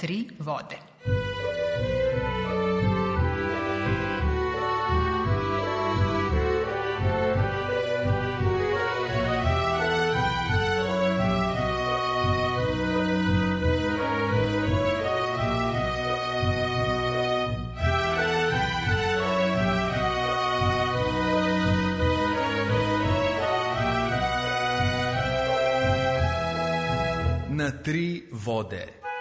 tri vode. Na tri vode.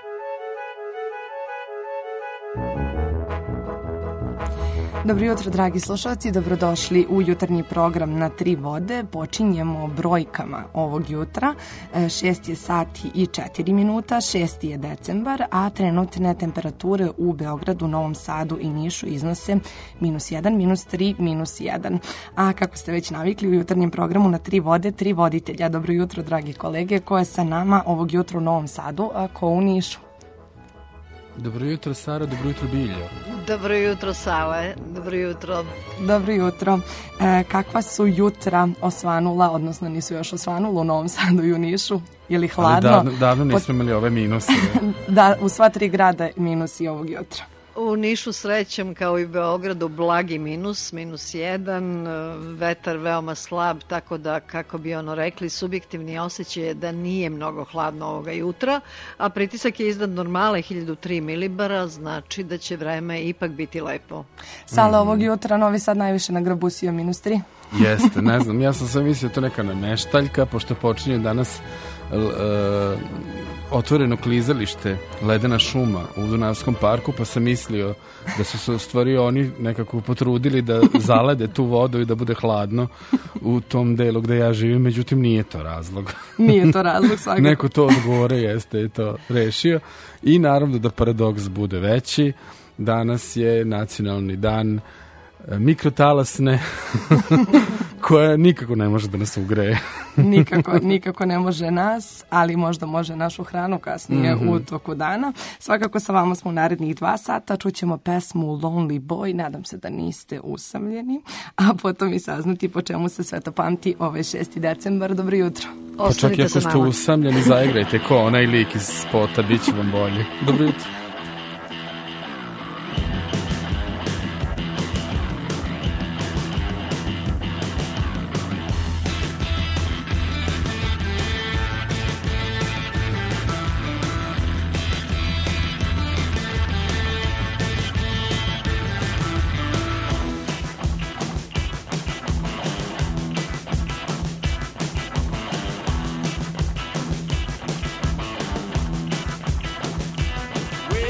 Dobro jutro, dragi slušalci, dobrodošli u jutarnji program Na tri vode. Počinjemo brojkama ovog jutra. 6 je sati i 4 minuta, 6. je decembar, a trenutne temperature u Beogradu, Novom Sadu i Nišu iznose -1, -3, -1. A kako ste već navikli u jutarnjem programu Na tri vode, tri voditelja. Dobro jutro, dragi kolege, ko je sa nama ovog jutra u Novom Sadu, a ko u Nišu? Dobro jutro, Sara, dobro jutro, Biljo. Dobro jutro, Sale, dobro jutro. Dobro jutro. Kakva su jutra osvanula, odnosno nisu još osvanula u Novom Sadu i u Nišu? Je li hladno? Ali davno nismo imali ove minuse. Da, u sva tri grada minusi ovog jutra. U Nišu srećem kao i u Beogradu blagi minus, -1, vetar veoma slab, tako da, kako bi ono rekli, subjektivni osjećaj je da nije mnogo hladno ovoga jutra, a pritisak je iznad normale 1003 milibara, znači da će vreme ipak biti lepo. Sale, ovog jutra Novi Sad najviše nagrabusio -3. Jeste, ne znam, ja sam sve mislio to neka nameštaljka, pošto počinje danas otvoreno klizalište, ledena šuma u Dunavskom parku, pa sam mislio da su se u stvari oni nekako potrudili da zalede tu vodu i da bude hladno u tom delu gde ja živim, međutim nije to razlog. Nije to razlog svakako. Neko to odgovore jeste i to rešio. I naravno da paradoks bude veći, danas je nacionalni dan mikrotalasne koja nikako ne može da nas ugreje. Nikako ne može nas, ali možda može našu hranu kasnije u toku dana. Svakako sa vama smo u narednih 2 sata, čućemo pesmu Lonely Boy, nadam se da niste usamljeni, a potom i saznati po čemu se sve to pamti ovaj 6. decembar. Dobro jutro. Pa čak i ako ste usamljeni, zaigrajte ko onaj lik iz spota, bit će vam bolje. Dobro jutro. We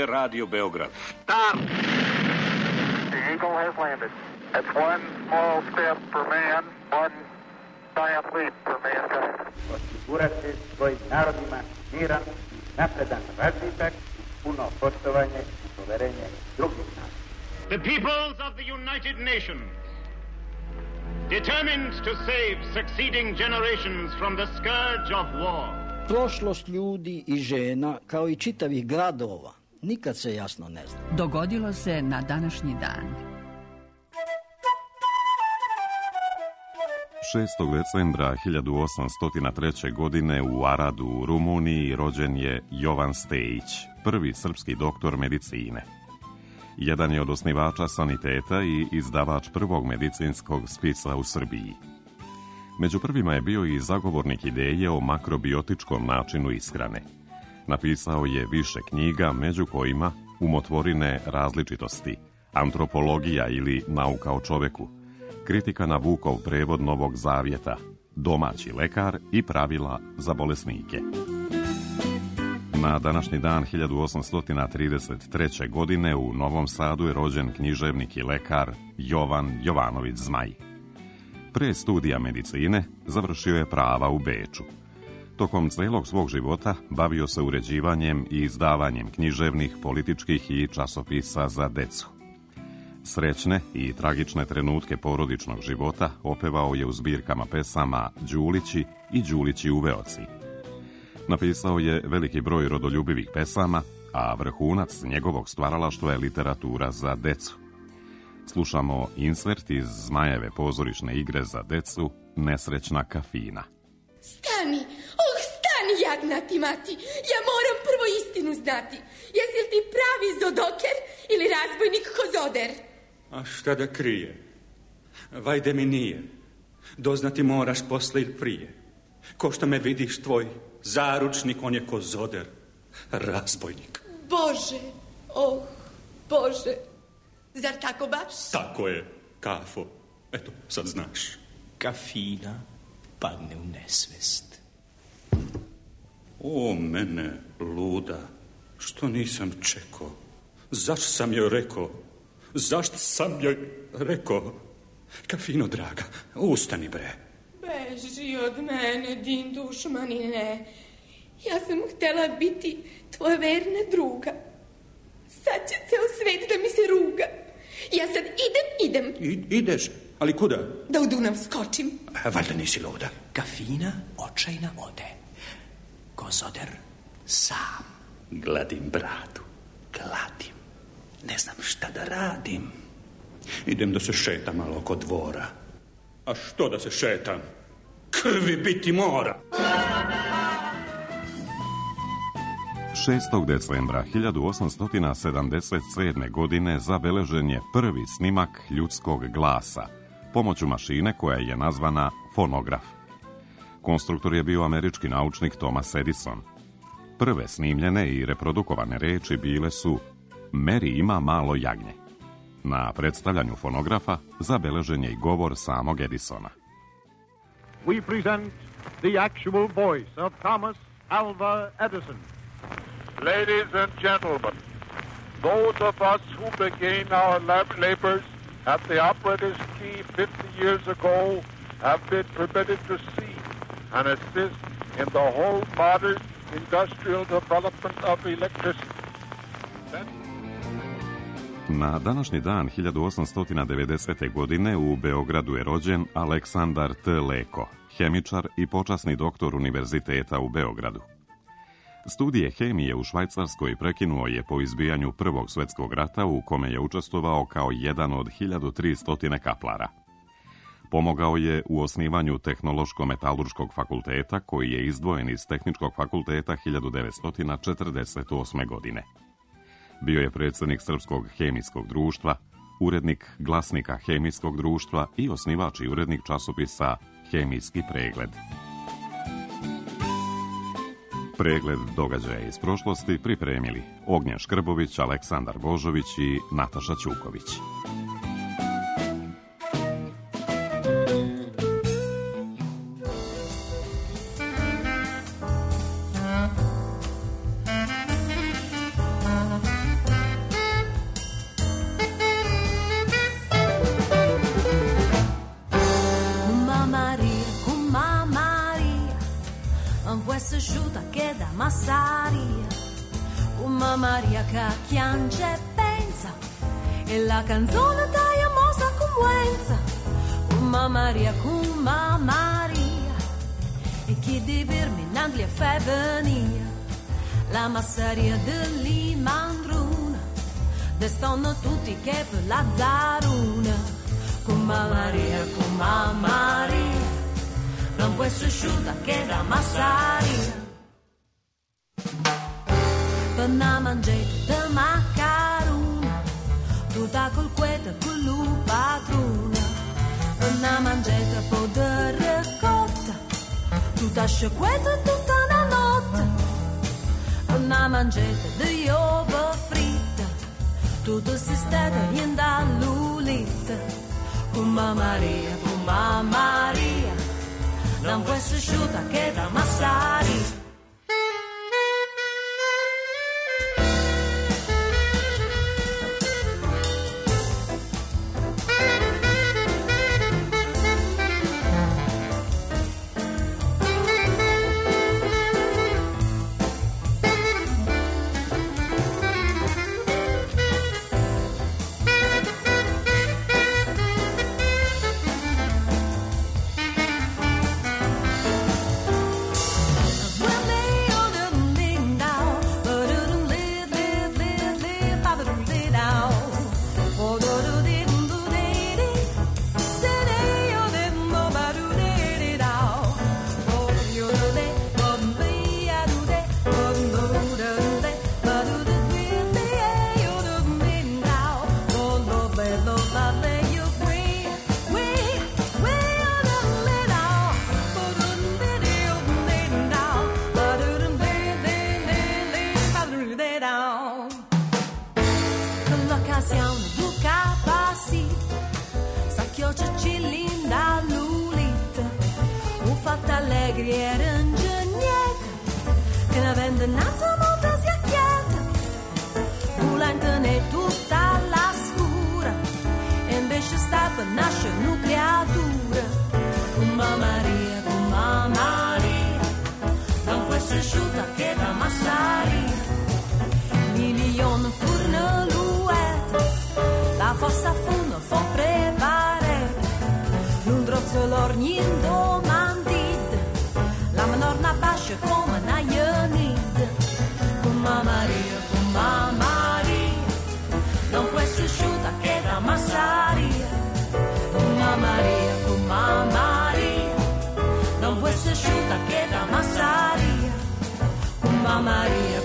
je Radio Beograd. Start! The Eagle has landed. That's one small step for man, one giant leap for mankind. Osigurati svojim narodima miran, napredan razvitak, puno poštovanje i poverenje drugih naroda. The peoples of the United Nations, determined to save succeeding generations from the scourge of war. Prošlost ljudi i žena, kao i čitavih gradova, nikad se jasno ne zna. Dogodilo se na današnji dan. 6. decembra 1803. godine u Aradu u Rumuniji rođen je Jovan Stejić, prvi srpski doktor medicine. Jedan je od osnivača saniteta i izdavač prvog medicinskog spisa u Srbiji. Među prvima je bio i zagovornik ideje o makrobiotičkom načinu ishrane. Napisao je više knjiga, među kojima Umotvorine različitosti, Antropologija ili Nauka o čoveku, Kritika na Vukov prevod Novog Zavjeta, Domaći lekar i Pravila za bolesnike. Na današnji dan 1833. godine u Novom Sadu je rođen književnik i lekar Jovan Jovanović Zmaj. Pre studija medicine završio je prava u Beču. Tokom celog svog života bavio se uređivanjem i izdavanjem književnih, političkih i časopisa za decu. Srećne i tragične trenutke porodičnog života opevao je u zbirkama pesama Đulići i Đulići u Veoci. Napisao je veliki broj rodoljubivih pesama, a vrhunac njegovog stvaralaštva je literatura za decu. Slušamo insert iz Zmajeve pozorišne igre za decu Nesrećna kafina. Stani, stani, jadna ti mati, ja moram prvo istinu znati. Jesi li ti pravi zodoker ili razbojnik Kozoder? A šta da krije? Vajde mi nije. Doznati moraš posle ili prije. Ko što me vidiš, tvoj zaručnik, on je Kozoder, razbojnik. Bože, Bože, zar tako baš? Tako je, Kafo, eto, sad znaš. Kafina padne u nesvest. O, mene, luda, što nisam čekao? Zašto sam joj rekao? Zašto sam joj rekao? Kafino, draga, ustani bre. Beži od mene, din dušmanine. Ja sam htjela biti tvoja verna druga. Sad će ceo svet da mi se ruga. Ja sad idem. Ideš, ali kuda? Da u Dunav skočim. Valjda nisi luda. Kafina očajna ode. Kozoder sam. Gladim bradu, gladim. Ne znam šta da radim. Idem da se šetam malo oko dvora. A što da se šetam? Krvi biti mora. 6. decembra 1877. godine zabeležen je prvi snimak ljudskog glasa pomoću mašine koja je nazvana fonograf. Konstruktor je bio američki naučnik Thomas Edison. Prve snimljene i reprodukovane reči bile su Mary ima malo jagnje. Na predstavljanju fonografa zabeležen je i govor samog Edisona. We present the actual voice of Thomas Alva Edison. Ladies and gentlemen, those of us who began our labors at the operator's key 50 years ago have been permitted to see and assist in the whole modern industrial development of electricity. Na današnji dan 1890. godine u Beogradu je rođen Aleksandar T. Leko, hemičar i počasni doktor Univerziteta u Beogradu. Studije hemije u Švajcarskoj prekinuo je po izbijanju Prvog svjetskog rata u kome je učestvovao kao jedan od 1300 kaplara. Pomogao je u osnivanju Tehnološko-metalurškog fakulteta koji je izdvojen iz Tehničkog fakulteta 1948. godine. Bio je predsjednik Srpskog hemijskog društva, urednik Glasnika hemijskog društva i osnivač i urednik časopisa Hemijski pregled. Pregled događaja iz prošlosti pripremili Ognjen Škrbović, Aleksandar Božović i Nataša Ćuković. massaria, come Maria che piange e pensa, e la canzone taglia mossa commuenza, come Maria, e chi di vermi in Anglia fa venire, la massaria dell'Imandruna, destono tutti che per la zaruna, come Maria, non puoi asciutta che da massaria. Per una mangietta de macarona, tutta col quete con l'upatruna, per una mangietta po' de ricotta, tutta sciacquetta tutta la notte, per una mangietta di uova fritta, tutto si stata in dall'ulita, come Maria, non puoi asciutta che da massaria. Maria,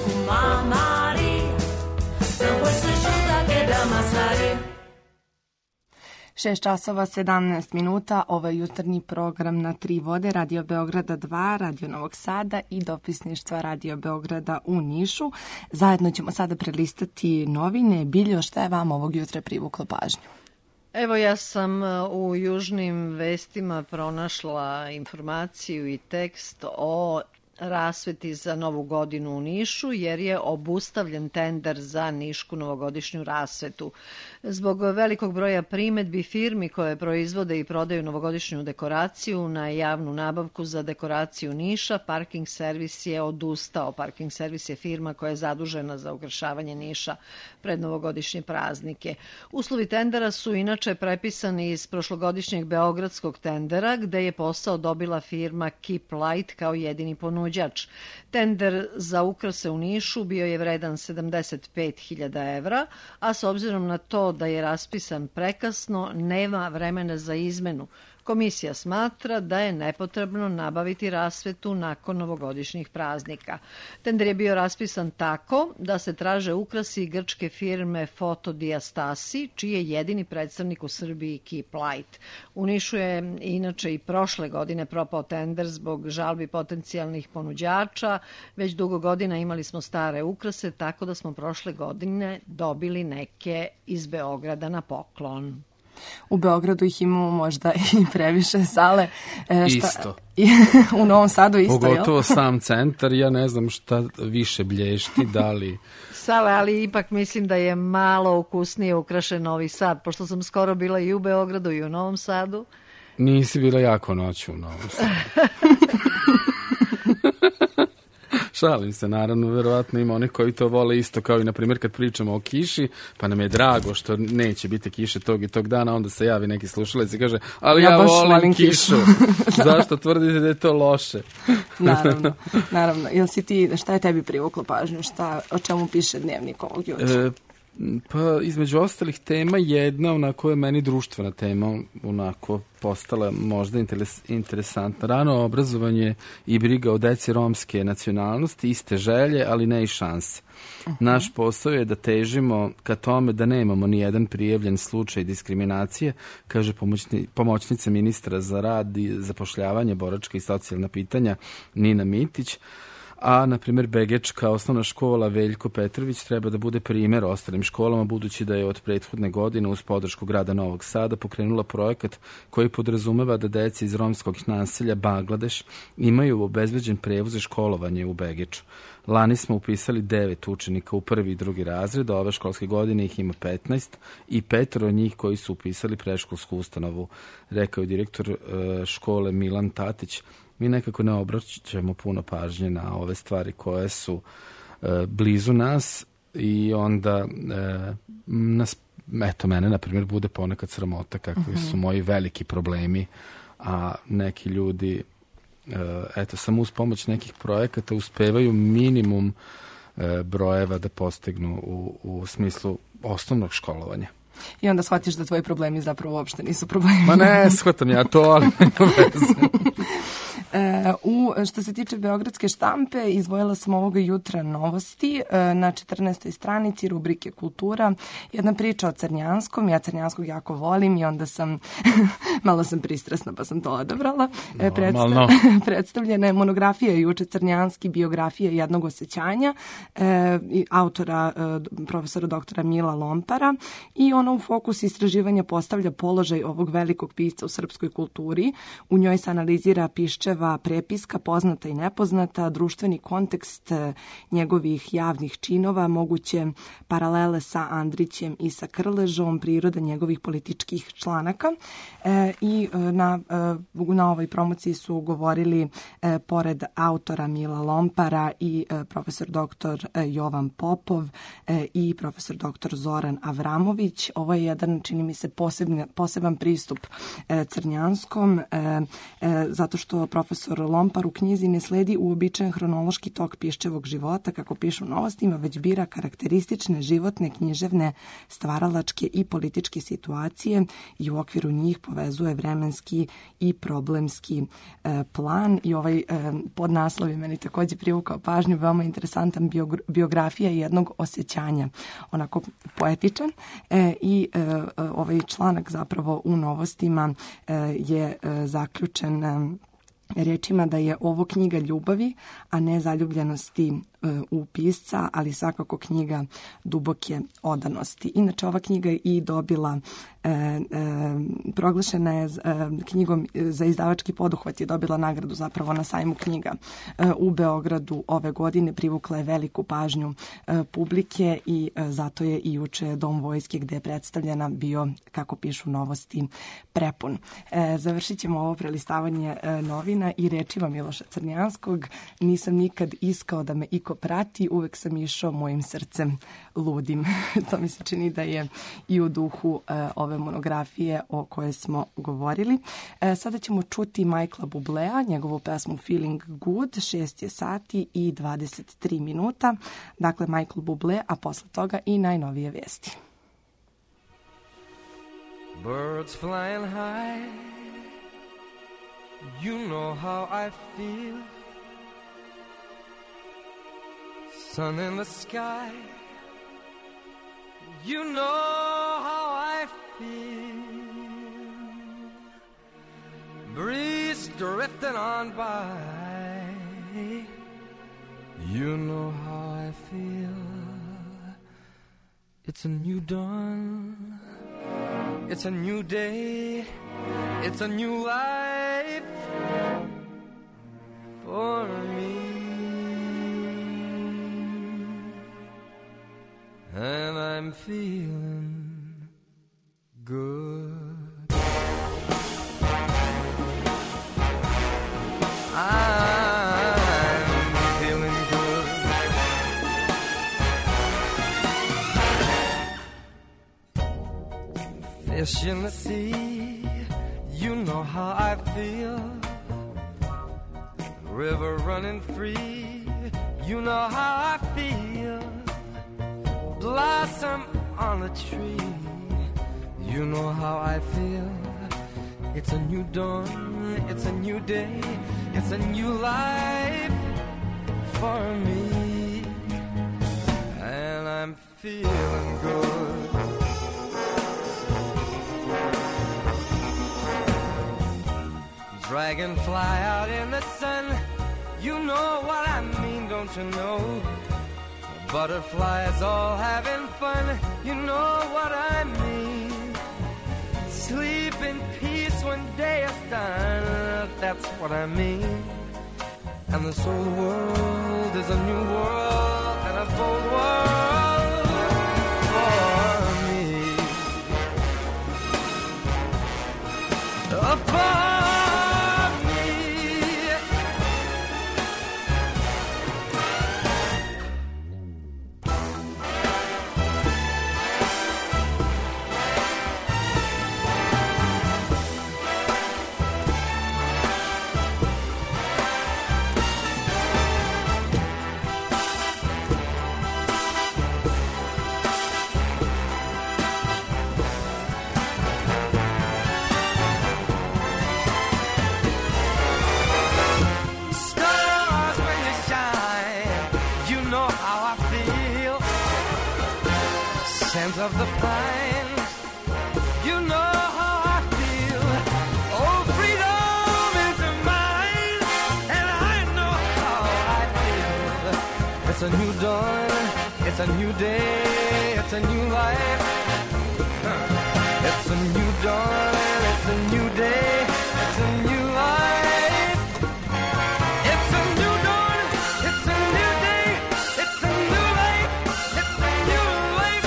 6 časova 17 minuta, ovaj jutarnji program na 3 vode, Radio Beograda 2, Radio Novog Sada i dopisništva Radio Beograda u Nišu. Zajedno ćemo sada prelistati novine. Biljo, šta je vam ovog jutra privuklo pažnju? Evo, ja sam u južnim vestima pronašla informaciju i tekst o rasveti za Novu godinu u Nišu, jer je obustavljen tender za nišku novogodišnju rasvetu. Zbog velikog broja primetbi firmi koje proizvode i prodaju novogodišnju dekoraciju na javnu nabavku za dekoraciju Niša, Parking servis je odustao. Parking servis je firma koja je zadužena za ukrašavanje Niša pred novogodišnje praznike. Uslovi tendera su inače prepisani iz prošlogodišnjeg beogradskog tendera, gde je posao dobila firma Keep Light kao jedini ponuđač. Tender za ukrase u Nišu bio je vredan 75.000 evra, a s obzirom na to da je raspisan prekasno, nema vremena za izmenu. Komisija smatra da je nepotrebno nabaviti rasvetu nakon novogodišnjih praznika. Tender je bio raspisan tako da se traže ukrasi grčke firme Fotodiastasi, čiji je jedini predstavnik u Srbiji Keep Light. U Nišu je inače i prošle godine propao tender zbog žalbi potencijalnih ponuđača. Već dugo godina imali smo stare ukrase, tako da smo prošle godine dobili neke iz Beograda na poklon. U Beogradu ih imamo možda i previše sale. Isto. U Novom Sadu isto, jel? Pogotovo sam centar, ja ne znam šta više blješti, da li... Sale, ali ipak mislim da je malo ukusnije ukrašen Novi Sad, pošto sam skoro bila i u Beogradu i u Novom Sadu. Nisi bila jako noću u Novom Sadu. Šalim se, naravno, verovatno ima onih koji to vole isto kao i, na primjer, kad pričamo o kiši, pa nam je drago što neće biti kiše tog i tog dana, onda se javi neki slušalac i kaže, ali ja volim kišu. Zašto tvrdite da je to loše? Naravno. Jel si ti, šta je tebi privuklo pažnju? O čemu piše dnevnik ovog jutra? Pa između ostalih tema jedna onako je meni društvena tema onako postala možda interesantna. Rano obrazovanje i briga o deci romske nacionalnosti, iste želje, ali ne i šanse. Naš posao je da težimo ka tome da nemamo ni jedan prijavljen slučaj diskriminacije, kaže pomoćnica ministra za rad i zapošljavanje, boračka i socijalna pitanja Nina Mitić. A, na primjer, Begečka osnovna škola Veljko Petrović treba da bude primjer ostalim školama, budući da je od prethodne godine uz podršku grada Novog Sada pokrenula projekat koji podrazumeva da deci iz romskog naselja Bangladeš imaju obezbeđen prevoz i školovanje u Begeču. Lani smo upisali 9 učenika u prvi i drugi razred, a ove školske godine ih ima 15 i 5 od njih koji su upisali predškolsku ustanovu, rekao je direktor škole Milan Tatić. Mi nekako ne obraćamo puno pažnje na ove stvari koje su blizu nas i onda mene, na primjer, bude ponekad sramota kakvi su moji veliki problemi, a neki ljudi, samo uz pomoć nekih projekata uspevaju minimum brojeva da postignu u smislu osnovnog školovanja. I onda shvatiš da tvoji problemi zapravo uopšte nisu problemi. Ma ne, shvatam ja to, ali nema veze. Što se tiče Beogradske štampe, izdvojila sam ovoga jutra novosti na 14. stranici rubrike Kultura. Jedna priča o Crnjanskom. Ja Crnjanskog jako volim i onda sam malo sam pristrasna pa sam to odabrala. Predstavljena je monografija juče Crnjanski, biografija jednog osjećanja autora profesora doktora Mila Lompara i ona u fokus istraživanja postavlja položaj ovog velikog pisca u srpskoj kulturi. U njoj se analizira Piščeva prepiska, poznata i nepoznata, društveni kontekst njegovih javnih činova, moguće paralele sa Andrićem i sa Krležom, priroda njegovih političkih članaka. I na ovoj promociji su govorili pored autora Mila Lompara i profesor doktor Jovan Popov i profesor doktor Zoran Avramović. Ovo je jedan, čini mi se, poseban pristup Crnjanskom, zato što profesor Lompar u knjizi ne sledi uobičajen hronološki tok Piščevog života, kako pišu u novostima, već bira karakteristične životne, književne, stvaralačke i političke situacije i u okviru njih povezuje vremenski i problemski plan. I ovaj podnaslov je meni također privukao pažnju, veoma interesantan, biografija jednog osjećanja, onako poetičan. I ovaj članak zapravo u novostima je zaključen rečima da je ovo knjiga ljubavi, a ne zaljubljenosti u pisca, ali svakako knjiga duboke odanosti. Inače, ova knjiga je i dobila, proglašena je knjigom za izdavački poduhvat, je dobila nagradu zapravo na sajmu knjiga u Beogradu ove godine, privukla je veliku pažnju publike i zato je i juče Dom vojske gde je predstavljena bio, kako pišu novosti, prepun. Završit ćemo ovo prelistavanje novina i rečima Miloša Crnjanskog: nisam nikad iskao da me iko prati, uvek sam išao mojim srcem ludim. To mi se čini da je i u duhu ove monografije o kojoj smo govorili. Sada ćemo čuti Michaela Bublea, njegovu pesmu Feeling Good, 6 je sati i 23 minuta. Dakle, Michael Bublé, a posle toga i najnovije vesti. Birds flying high, you know how I feel. Sun in the sky, you know how I feel. Breeze drifting on by, you know how I feel. It's a new dawn, it's a new day, it's a new life for me. And I'm feeling good. I'm feeling good. fish in the sea, you know how I feel. River running free, you know how I feel. Blossom on a tree, you know how I feel. It's a new dawn, it's a new day, it's a new life for me, and I'm feeling good. Dragonfly out in the sun, you know what I mean, don't you know? Butterflies all having fun, you know what I mean. Sleep in peace when day is done, that's what I mean. And this old world is a new world, and a bold world for me. For of the pine, you know how I feel. Oh, freedom is mine, and I know how I feel. It's a new dawn, it's a new day, it's a new life. It's a new dawn, it's a new day, it's a new life. It's a new dawn, it's a new day, it's a new life, it's a new life.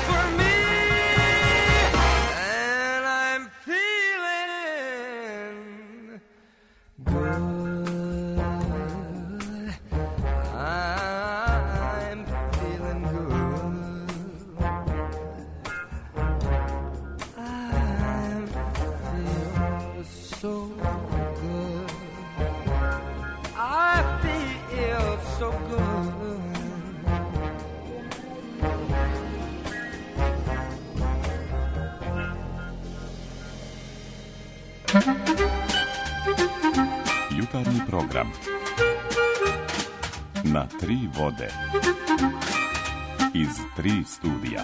Jutarnji program na tri vode iz tri studija.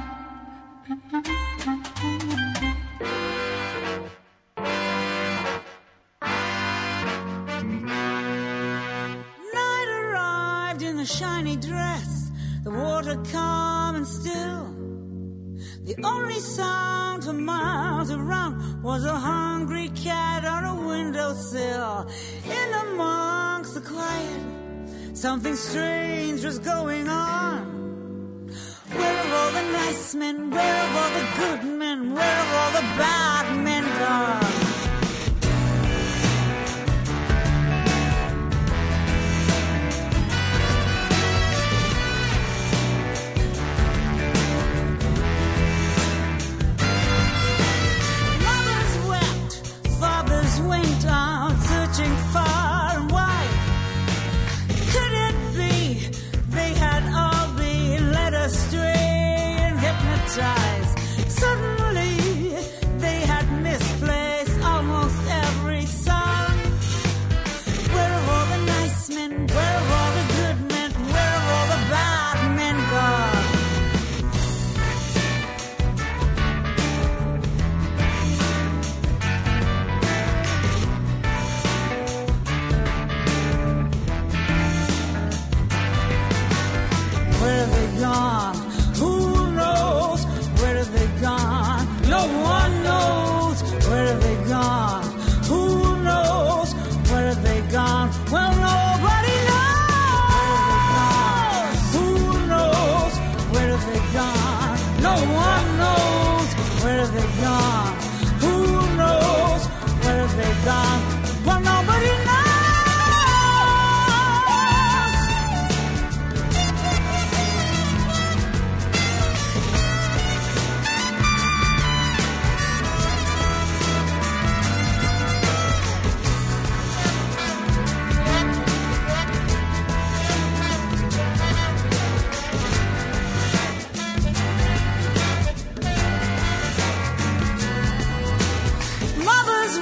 Night arrived in the shiny dress, the water calm and still. The only sound for miles around was a hungry cat on a windowsill. In amongst the quiet, something strange was going on. Where have all the nice men, where have all the good men, where have all the bad men gone? Went out searching far and wide. Could it be they had all been led astray and hypnotized? Suddenly they had misplaced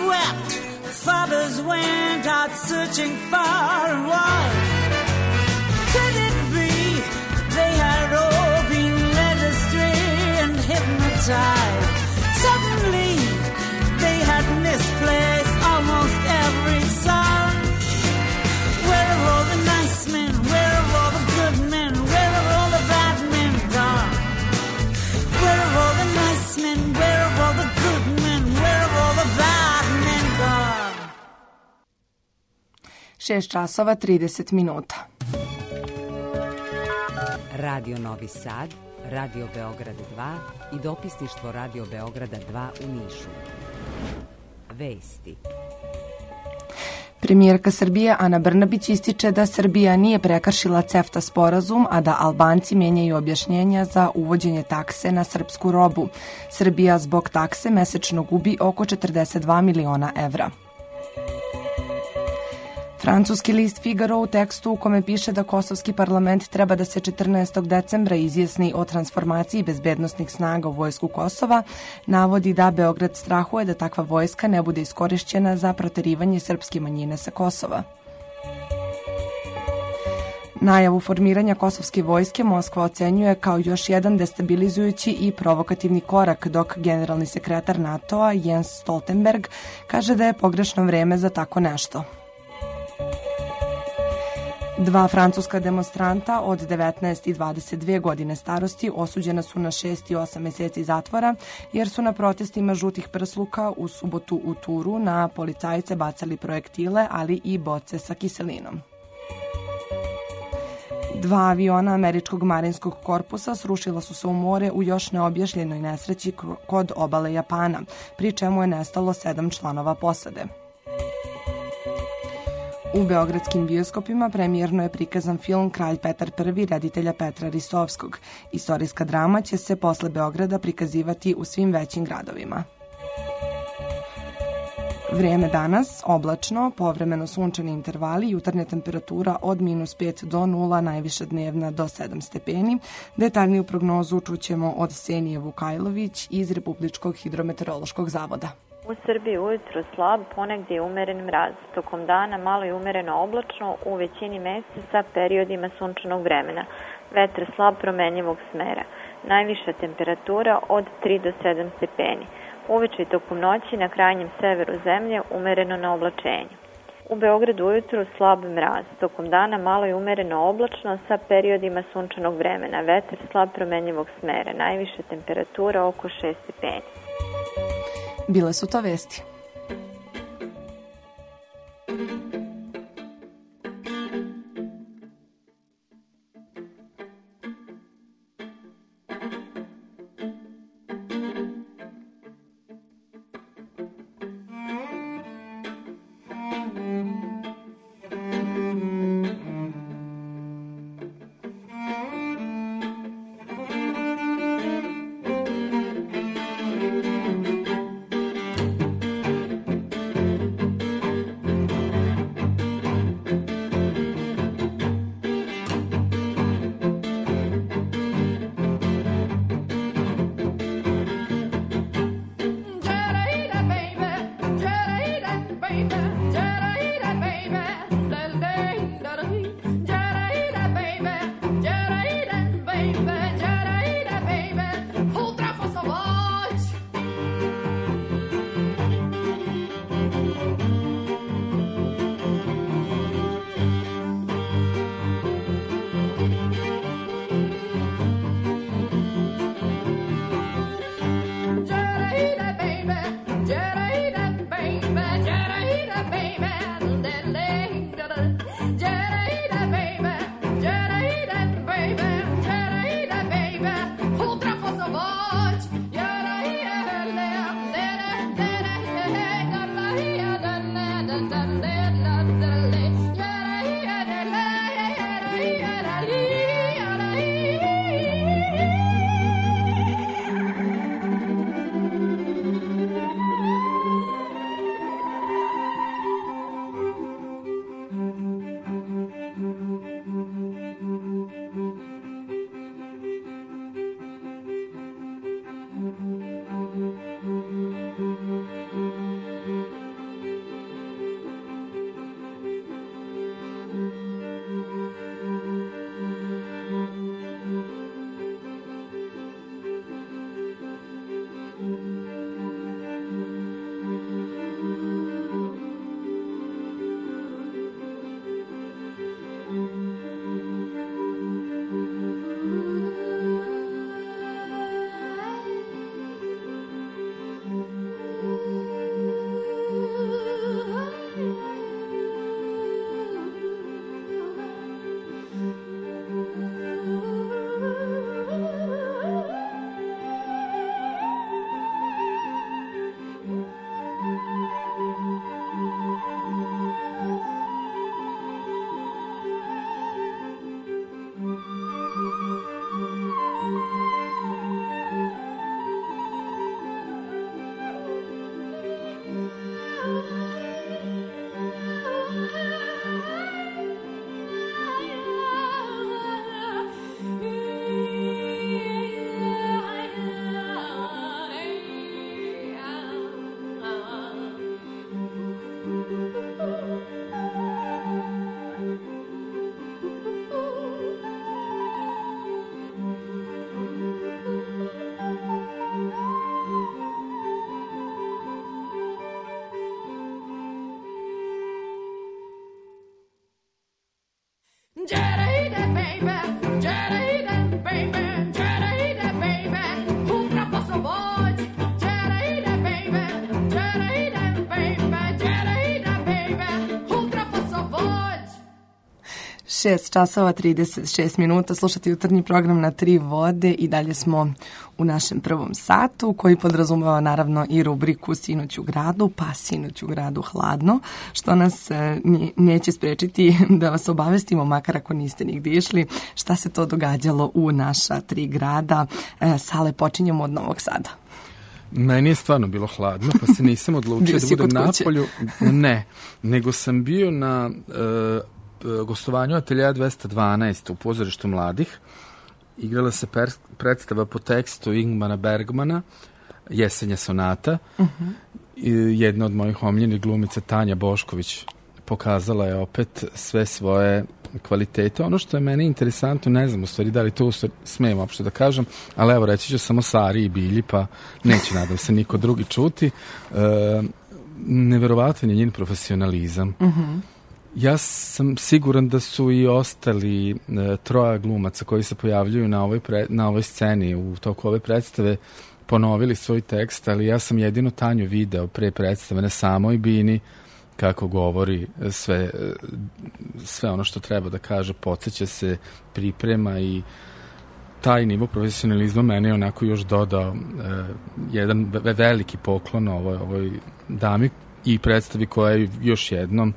wept. Fathers went out searching far and wide. Could it be they had all been led astray and hypnotized? Suddenly they had misplaced almost every song. Where are all the nice men? Where are all the good men? Where are all the bad men gone? Where are all the nice men? Where are all the good men? Where are all the bad men gone? 6 časova 30 minuta. Radio Novi Sad, Radio Beograd 2 i dopisništvo Radio Beograda 2 u Nišu. Vesti. Premijerka Srbije Ana Brnabić ističe da Srbija nije prekršila CEFTA sporazum, a da Albanci menjaju objašnjenja za uvođenje takse na srpsku robu. Srbija zbog takse mesečno gubi oko 42 miliona evra. Francuski list Figaro u tekstu u kome piše da kosovski parlament treba da se 14. decembra izjasni o transformaciji bezbednosnih snaga u vojsku Kosova, navodi da Beograd strahuje da takva vojska ne bude iskorišćena za proterivanje srpske manjine sa Kosova. Najavu formiranja kosovske vojske Moskva ocenjuje kao još jedan destabilizujući i provokativni korak, dok generalni sekretar NATO-a Jens Stoltenberg kaže da je pogrešno vreme za tako nešto. 2 francuska demonstranta od 19 i 22 godine starosti osuđena su na 6 i 8 meseci zatvora jer su na protestima žutih prsluka u subotu u Turu na policajce bacali projektile, ali i boce sa kiselinom. 2 aviona američkog marinskog korpusa srušila su se u more u još neobjašnjenoj nesreći kod obale Japana, pri čemu je nestalo 7 članova posade. U beogradskim bioskopima premijerno je prikazan film Kralj Petar I reditelja Petra Ristovskog. Istorijska drama će se posle Beograda prikazivati u svim većim gradovima. Vrijeme danas, oblačno, povremeno sunčani intervali, jutarnja temperatura od -5 do 0, najviša dnevna do 7 stepeni. Detaljniju prognozu čućemo od Senije Vukajlović iz Republičkog hidrometeorološkog zavoda. U Srbiji ujutro slab, ponegdje umeren mraz. Tokom dana malo i umereno oblačno, u većini mesta sa periodima sunčanog vremena. Vetar slab promenjivog smera. Najviša temperatura od 3 do 7 stepeni. Uveče i tokom noći na krajnjem severu zemlje umereno na oblačenju. U Beogradu ujutro slab mraz. Tokom dana malo i umereno oblačno sa periodima sunčanog vremena. Vetar slab promenjivog smera. Najviša temperatura oko 6 stepeni. Bile su to vesti. 6 časova 36 minuta, slušate jutarnji program na Tri vode i dalje smo u našem prvom satu koji podrazumeva naravno i rubriku Sinoć u gradu, pa Sinoć u gradu hladno, što nas neće sprečiti da vas obavestimo, makar ako niste nigde išli, šta se to događalo u naša tri grada. Sale, počinjemo od Novog Sada. Meni je stvarno bilo hladno, pa se nisam odlučio da budem napolju. Ne, nego sam bio na gostovanju Ateljeja 212 u pozorištu mladih. Igrala se predstava po tekstu Ingmara Bergmana, Jesenja sonata. Jedna od mojih omiljenih glumica, Tanja Bošković, pokazala je opet sve svoje kvalitete. Ono što je meni interesantno, ne znam u stvari da li to smijem uopšte da kažem, ali evo reći ću samo Sari i Bilji, pa neće, nadam se, niko drugi čuti. Neverovatan je njen profesionalizam. Ja sam siguran da su i ostali troja glumaca koji se pojavljuju na ovoj sceni u toku ove predstave ponovili svoj tekst, ali ja sam jedino Tanju video pre predstave na samoj bini kako govori sve ono što treba da kaže, podsjeća se, priprema i taj nivo profesionalizma mene je onako još dodao jedan veliki poklon ovoj dami i predstavi koja je još jednom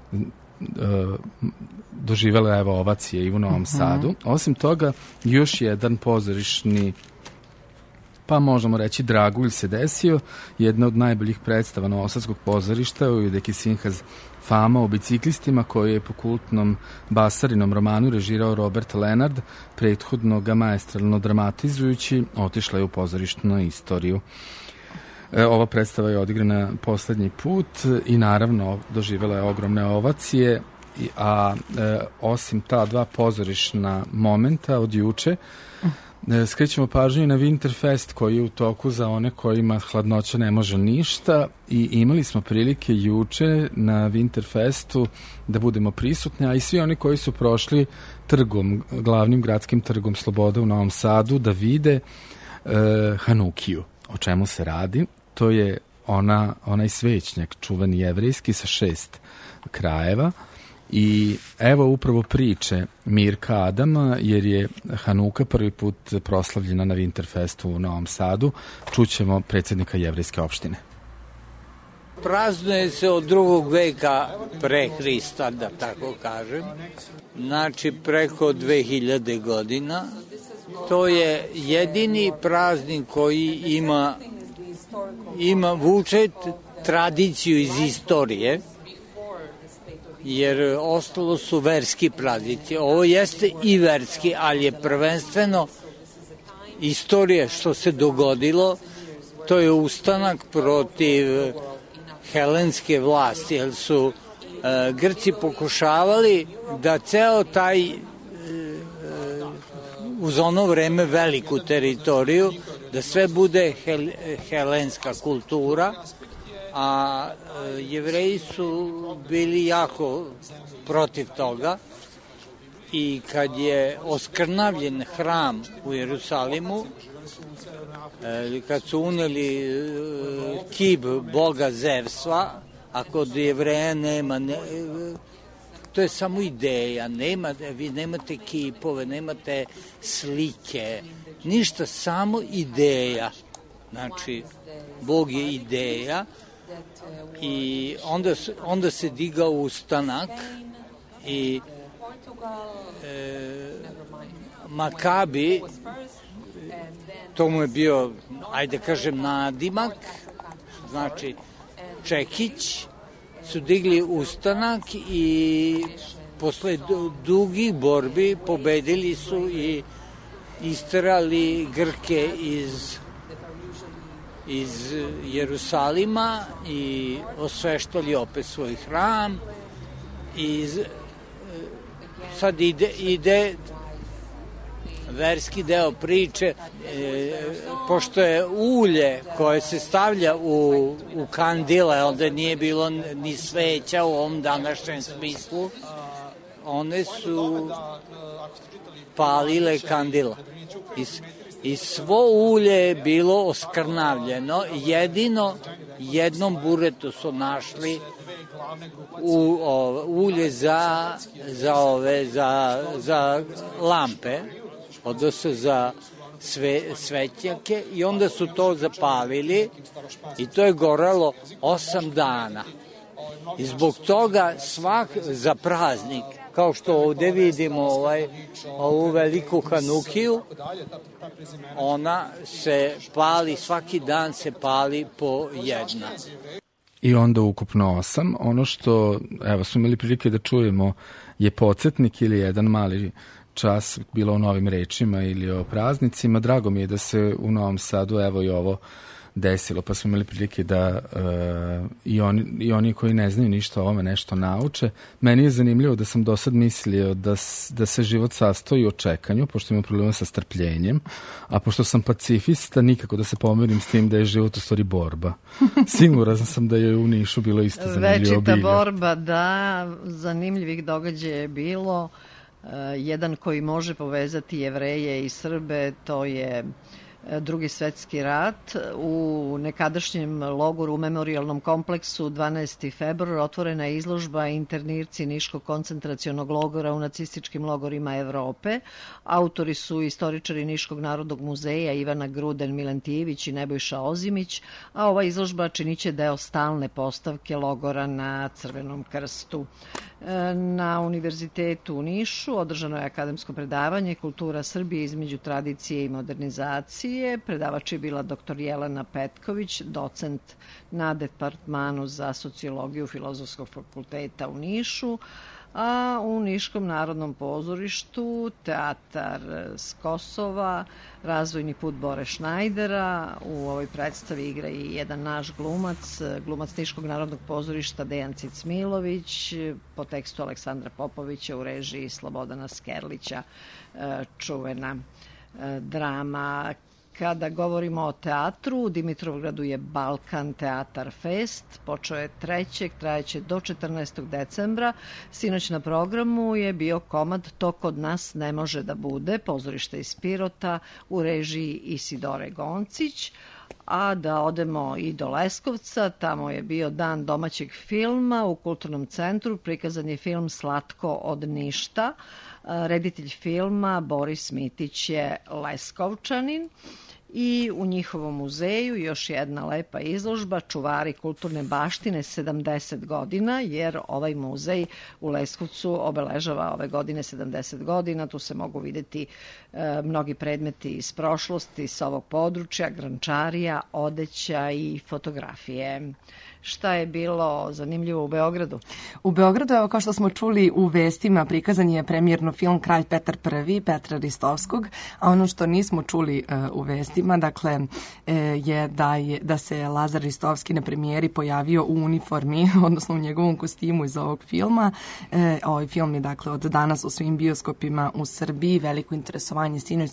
doživjela evo ovacije i u Novom Sadu. Osim toga, još jedan pozorišni, pa možemo reći dragulj se desio, jedna od najboljih predstava Novosadskog pozorišta u Judeki Sinhaz Fama o biciklistima, koju je po kultnom Basarinom romanu režirao Robert Lenard, prethodno ga maestralno dramatizujući, otišla je u pozorišnu istoriju. Ova predstava je odigrana poslednji put i naravno doživjela je ogromne ovacije, a osim ta dva pozorišna momenta od juče, skrećemo pažnju na Winterfest koji je u toku za one kojima hladnoća ne može ništa i imali smo prilike juče na Winterfestu da budemo prisutni, a i svi oni koji su prošli trgom, glavnim gradskim trgom Slobode u Novom Sadu, da vide Hanukiju. O čemu se radi? To je onaj svećnjak čuveni jevrejski sa 6 krajeva. I evo upravo priče Mirka Adama, jer je Hanuka prvi put proslavljena na Winterfestu u Novom Sadu. Čućemo predsjednika jevrejske opštine. Praznuje se od 2. veka pre Hrista, da tako kažem. Znači preko 2000 godina. To je jedini praznik koji vuče tradiciju iz istorije, jer ostalo su verski praznici. Ovo jeste i verski, ali je prvenstveno istorija što se dogodilo. To je ustanak protiv helenske vlasti, jer su Grci pokušavali da ceo taj uz ono vreme veliku teritoriju, da sve bude helenska kultura, a Jevreji su bili jako protiv toga i kad je oskrnavljen hram u Jerusalimu, kad su uneli kib boga Zevsa, a kod Jevreja nema, to je samo ideja, vi nemate kipove, nemate slike, ništa, samo ideja. Znači, Bog je ideja i onda se digao ustanak i Makabi, to mu je bio, ajde kažem, nadimak, znači Čekić, su digli ustanak i posle dugih borbi pobedili su i isterali Grke iz Jerusalima i osveštali opet svoj hram i sad ide verski deo priče, pošto je ulje koje se stavlja u kandile, onda nije bilo ni sveća u ovom današnjem smislu, one su palile kandila. i svo ulje je bilo oskrnavljeno, jedino jednom buretu su našli ulje za lampe, odnosno za svećnjake, i onda su to zapalili i to je gorelo 8 dana. I zbog toga za praznik, kao što ovde vidimo ovu veliku Hanukiju, ona se pali, svaki dan se pali po jedna. I onda ukupno 8. Ono što, evo, smo imali prilike da čujemo je podsjetnik ili jedan mali čas, bilo o novim rečima ili o praznicima. Drago mi je da se u Novom Sadu, evo, i ovo desilo, pa smo imali prilike da i oni koji ne znaju ništa o ovome nešto nauče. Meni je zanimljivo da sam do sad mislio da se život sastoji u čekanju, pošto imam problema sa strpljenjem, a pošto sam pacifista, nikako da se pomirim s tim da je život u stvari borba. Siguran sam da je u Nišu bilo isto zanimljivo bilje. Večita borba, da, zanimljivih događaja je bilo. Jedan koji može povezati Jevreje i Srbe, to je Drugi svetski rat. U nekadašnjem logoru u memorialnom kompleksu 12. februar otvorena je izložba internirci Niškog koncentracionog logora u nacističkim logorima Evrope. Autori su istoričari Niškog narodnog muzeja Ivana Gruden Milentijević i Nebojša Ozimić, a ova izložba činiće deo stalne postavke logora na Crvenom krstu. Na Univerzitetu u Nišu održano je akademsko predavanje Kultura Srbije između tradicije i modernizacije. Predavač je bila dr. Jelena Petković, docent na Departmanu za sociologiju Filozofskog fakulteta u Nišu, a u Niškom narodnom pozorištu Teatar s Kosova, Razvojni put Bore Šnajdera. U ovoj predstavi igra i jedan naš glumac Niškog narodnog pozorišta Dejan Cicmilović, po tekstu Aleksandra Popovića, u režiji Slobodana Skerlića, čuvena drama. Kada govorimo o teatru, u Dimitrovgradu je Balkan Teatar Fest. Počeo je 3. trajeće do 14. decembra. Sinoć na programu je bio komad To kod nas ne može da bude, pozorište iz Pirota u režiji Isidore Goncić. A da odemo i do Leskovca, tamo je bio dan domaćeg filma. U Kulturnom centru prikazan je film Slatko od ništa. Reditelj filma Boris Mitić je Leskovčanin. I u njihovom muzeju još jedna lepa izložba Čuvari kulturne baštine 70 godina, jer ovaj muzej u Leskovcu obeležava ove godine 70 godina. Tu se mogu videti mnogi predmeti iz prošlosti sa ovog područja, grančarija, odeća i fotografije. Šta je bilo zanimljivo u Beogradu? U Beogradu, evo, kao što smo čuli u vestima, prikazan je premijerno film Kralj Petar I Petra Ristovskog, a ono što nismo čuli u vestima, dakle, je da se Lazar Ristovski na premijeri pojavio u uniformi, odnosno u njegovom kostimu iz ovog filma. Ovaj film je, dakle, od danas u svim bioskopima u Srbiji. Veliko interesovanje, sinoć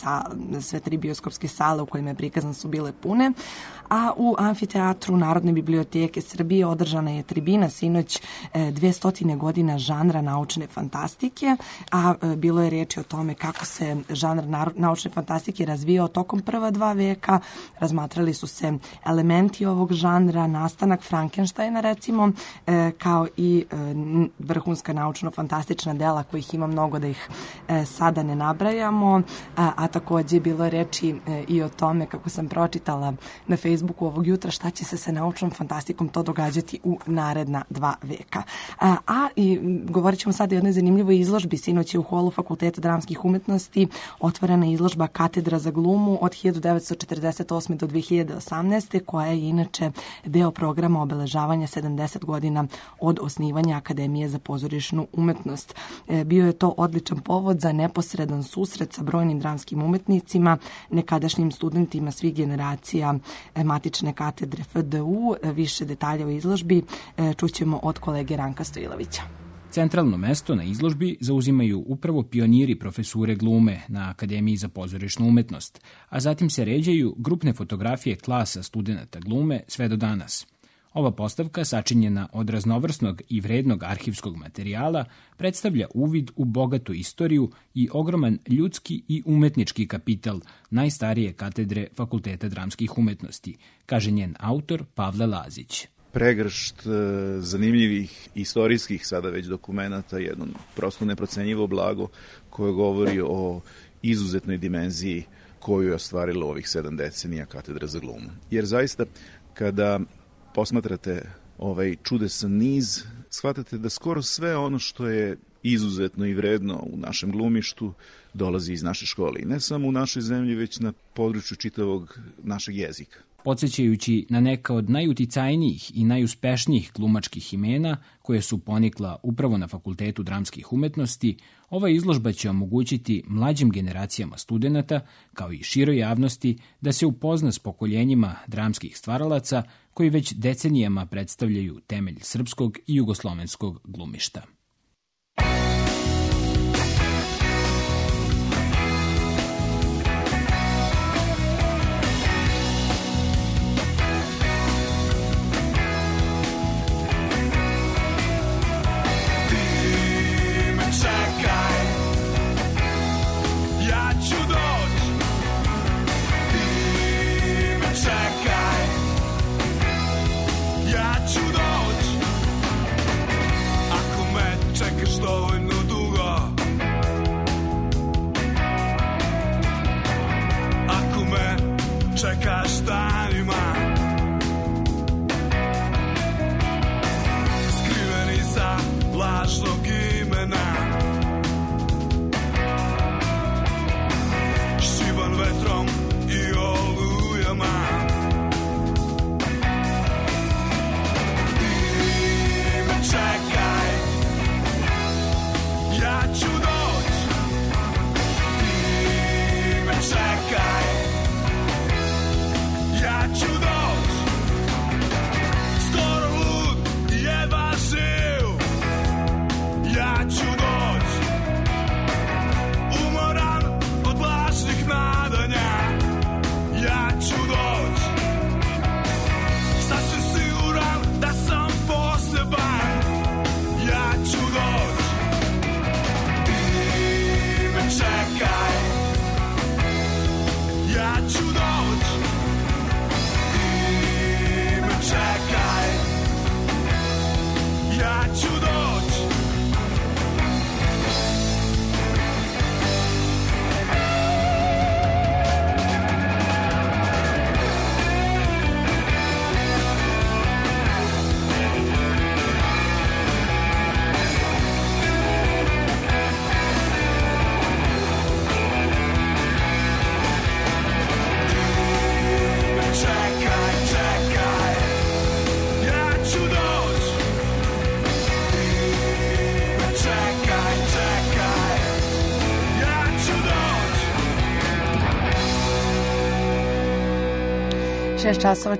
sve tri bioskopske sale u kojima je prikazan su bile pune. A u Amfiteatru Narodne biblioteke Srbije održana je tribina sinoć 200 godina žanra naučne fantastike, a bilo je reči o tome kako se žanr naučne fantastike razvijao tokom prva 2 veka. Razmatrali su se elementi ovog žanra, nastanak Frankensteina recimo, kao i vrhunska naučno-fantastična dela kojih ima mnogo da ih sada ne nabrajamo, a takođe bilo je reči i o tome, kako sam pročitala na Facebooku ovog jutra, šta će se sa naučnom fantastikom to događati u naredna 2 veka. I govorit ćemo sad o jednoj zanimljivoj izložbi. Sinoć je u holu Fakulteta dramskih umetnosti otvorena izložba Katedra za glumu od 1948. do 2018. koja je inače deo programa obeležavanja 70 godina od osnivanja Akademije za pozorišnu umetnost. Bio je to odličan povod za neposredan susret sa brojnim dramskim umetnicima, nekadašnjim studentima svih generacija matične katedre FDU. Više detalja o izložbi čućemo od kolege Ranka Stojilovića. Centralno mesto na izložbi zauzimaju upravo pioniri profesure glume na Akademiji za pozorišnu umetnost, a zatim se ređaju grupne fotografije klasa studenta glume sve do danas. Ova postavka, sačinjena od raznovrsnog i vrednog arhivskog materijala, predstavlja uvid u bogatu istoriju i ogroman ljudski i umetnički kapital najstarije katedre Fakulteta dramskih umetnosti, kaže njen autor Pavle Lazić. Pregršt zanimljivih istorijskih sada već dokumenata, jedno prosto neprocenjivo blago koje govori o izuzetnoj dimenziji koju je ostvarilo ovih 7 decenija katedra za glumu. Jer zaista, kada posmatrate ovaj čudesan niz, shvatate da skoro sve ono što je izuzetno i vredno u našem glumištu dolazi iz naše škole. I ne samo u našoj zemlji, već na području čitavog našeg jezika. Podsjećajući na neka od najuticajnijih i najuspešnijih glumačkih imena koje su ponikla upravo na Fakultetu dramskih umetnosti, ova izložba će omogućiti mlađim generacijama studenata, kao i široj javnosti, da se upozna s pokoljenjima dramskih stvaralaca koji već decenijama predstavljaju temelj srpskog i jugoslovenskog glumišta. Čekaš danima, skriveni za lažnog imena, šiban vetrom i olujama. Ti me čekaj, ja ću doć. Ti me čekaj, ja ću doć. Skoro lud, jedva živ. Ja ću doć. Umoran od lažnih nadanja. Ja ću doć. Sasvim siguran da sam poseban. Ja ću doć. Ti me čekaj. Ja ću doć. Čekaj, ja ću doć. Časova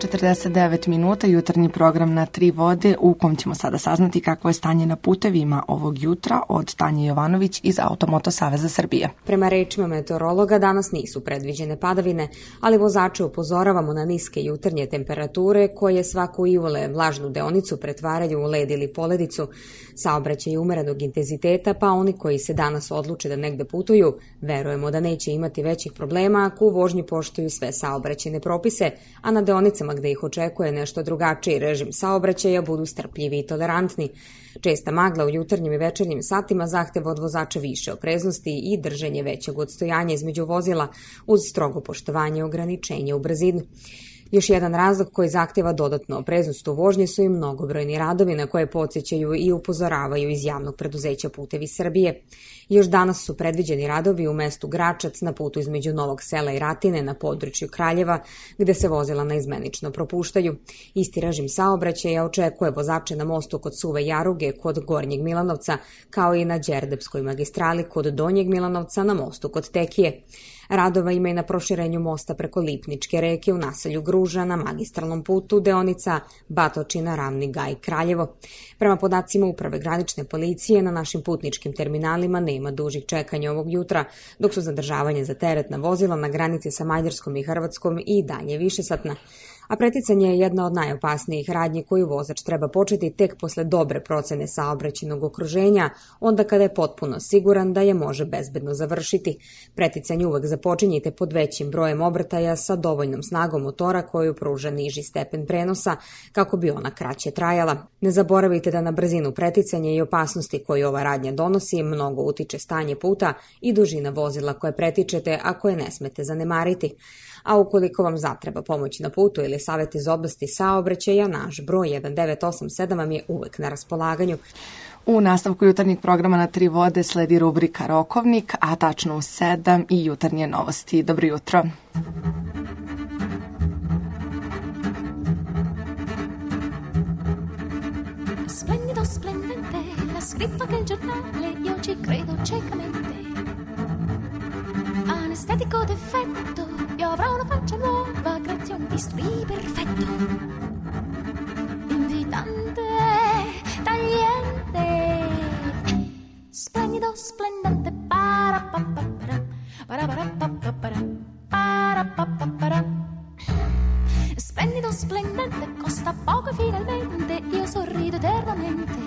49 minuta, jutarnji program na Tri vode, u kom ćemo sada saznati kako je stanje na putevima ovog jutra od Tanje Jovanović iz Automoto Saveza Srbije. Prema rečima meteorologa, danas nisu predviđene padavine, ali vozače upozoravamo na niske jutarnje temperature koje svaku ivole vlažnu deonicu pretvaraju u led ili poledicu. Saobraćaj je umerenog intenziteta, pa oni koji se danas odluče da negde putuju, verujemo da neće imati većih problema ako u vožnji poštuju sve saobraćajne propise, a na deonicama gde ih očekuje nešto drugačiji režim saobraćaja budu strpljivi i tolerantni. Česta magla u jutarnjim i večernjim satima zahteva od vozača više opreznosti i držanje većeg odstojanja između vozila uz strogo poštovanje ograničenja u brzini. Još jedan razlog koji zahteva dodatnu opreznost u vožnji su i mnogobrojni radovi na koje podsjećaju i upozoravaju iz javnog preduzeća Putevi Srbije. Još danas su predviđeni radovi u mestu Gračac na putu između Novog Sela i Ratine na području Kraljeva, gde se vozila naizmenično propuštaju. Isti režim saobraćaja očekuje vozače na mostu kod Suve Jaruge kod Gornjeg Milanovca, kao i na Đerdapskoj magistrali kod Donjeg Milanovca na mostu kod Tekije. Radova ima i na proširenju mosta preko Lipničke reke u naselju Gruža na magistralnom putu deonica Batočina, Ravni Gaj, Kraljevo. Prema podacima Uprave granične policije, na našim putničkim terminalima nema dužih čekanja ovog jutra, dok su zadržavanje za teretna vozila na granici sa Mađarskom i Hrvatskom i dalje višesatna. a preticanje je jedna od najopasnijih radnji koju vozač treba početi tek posle dobre procene saobraćajnog okruženja, onda kada je potpuno siguran da je može bezbedno završiti. Preticanje uvek započinjite pod većim brojem obrtaja sa dovoljnom snagom motora koju pruža niži stepen prenosa kako bi ona kraće trajala. Ne zaboravite da na brzinu preticanja i opasnosti koju ova radnja donosi mnogo utiče stanje puta i dužina vozila koje pretičete, a koje ne smete zanemariti. A ukoliko vam zatreba pomoć na putu ili savjet iz oblasti saobraćaja, naš broj 1987 vam je uvek na raspolaganju. U nastavku jutarnjeg programa na Tri vode sledi rubrika Rokovnik, a tačno u 7 i jutarnje novosti. Dobro jutro. Splendido, splendente, la scritta che il giornale io ci credo ciecamente. Anestetico d'effetto, io avrò una faccia nuova grazie a un bisturi perfetto. Invitante, tagliente, splendido, splendente, para-pa-pa-para, para-para-pa-pa-para, para-pa-pa-para. Splendido, splendente, costa poco e finalmente io sorrido eternamente.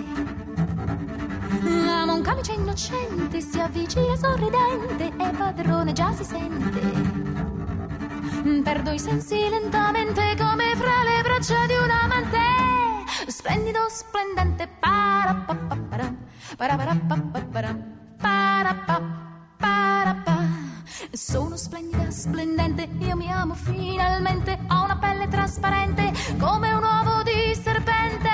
Amo un camice innocente, si avvicina sorridente e padrone già si sente. Perdo i sensi lentamente come fra le braccia di un amante. Splendido, splendente, para-pa-pa-para, para-para-pa-pa-para, para-pa-para-pa. Sono splendida, splendente, io mi amo finalmente. Ho una pelle trasparente come un uovo di serpente.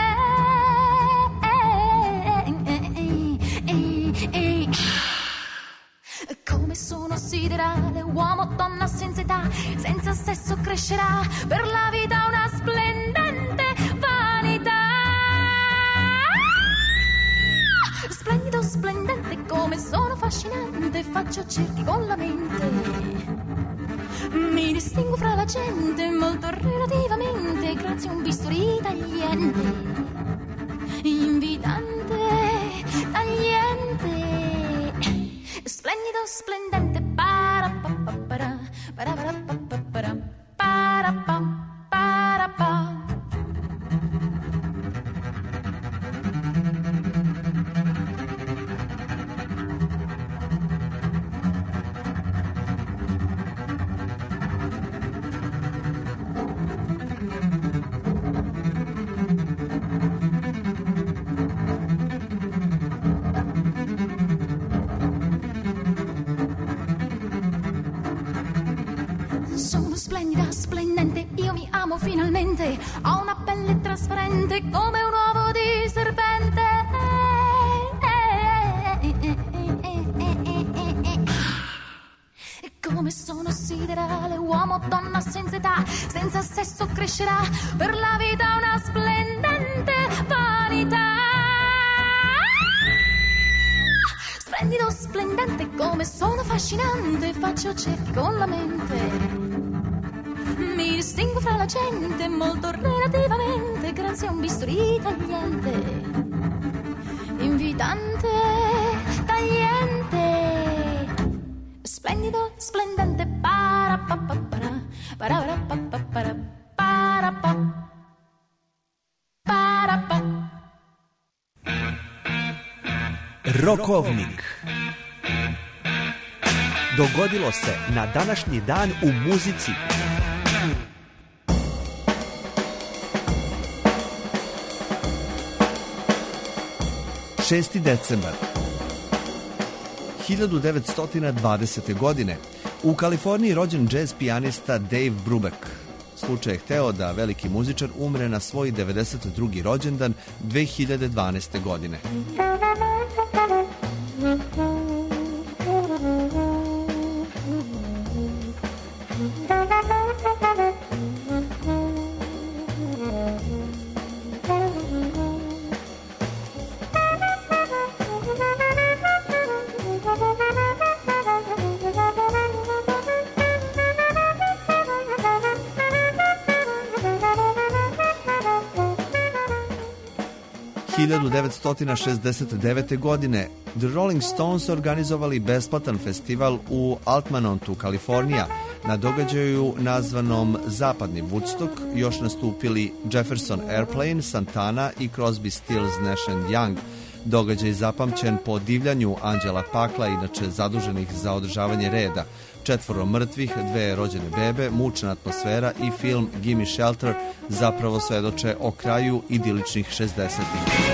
Come sono siderale, uomo, donna senza età, senza sesso crescerà, per la vita una splendente vanità. Splendido, splendente, come sono affascinante, faccio cerchi con la mente. Mi distingo fra la gente, molto relativamente, grazie a un bisturi tagliente. Invitante, tagliente. Splendido, splendente, para-pa-pa-para, para-pa-pa-para, para-pa-para-pa. Splendida, splendente, io mi amo finalmente. Ho una pelle trasparente come un uovo di serpente. Come sono siderale, uomo, donna senza età, senza sesso crescerà, per la vita una splendente vanità. Splendido, splendente, come sono affascinante, faccio cerchi con la mente. Mi distingo fra la gente, molto relativamente, grazie a un bisturi tagliente. Invitante, tagliente. Splendido, splendente, para-pa-pa-para, para-pa-pa-para, para-pa, para-pa. Rokovnik. Dogodilo se na današnji dan u muzici. 6. decembar 1920. godine u Kaliforniji rođen džez pijanista Dave Brubeck. Slučaj je hteo da veliki muzičar umre na svoj 92. rođendan 2012. godine. 1969. godine The Rolling Stones organizovali besplatan festival u Altamontu, Kalifornija. Na događaju nazvanom Zapadni Woodstock još nastupili Jefferson Airplane, Santana i Crosby, Stills, Nash & Young. Događaj zapamćen po divljanju Anđela Pakla, inače zaduženih za održavanje reda, 4 mrtvih, 2 rođene bebe, mučna atmosfera i film Gimme Shelter zapravo svedoče o kraju idiličnih 60-ih.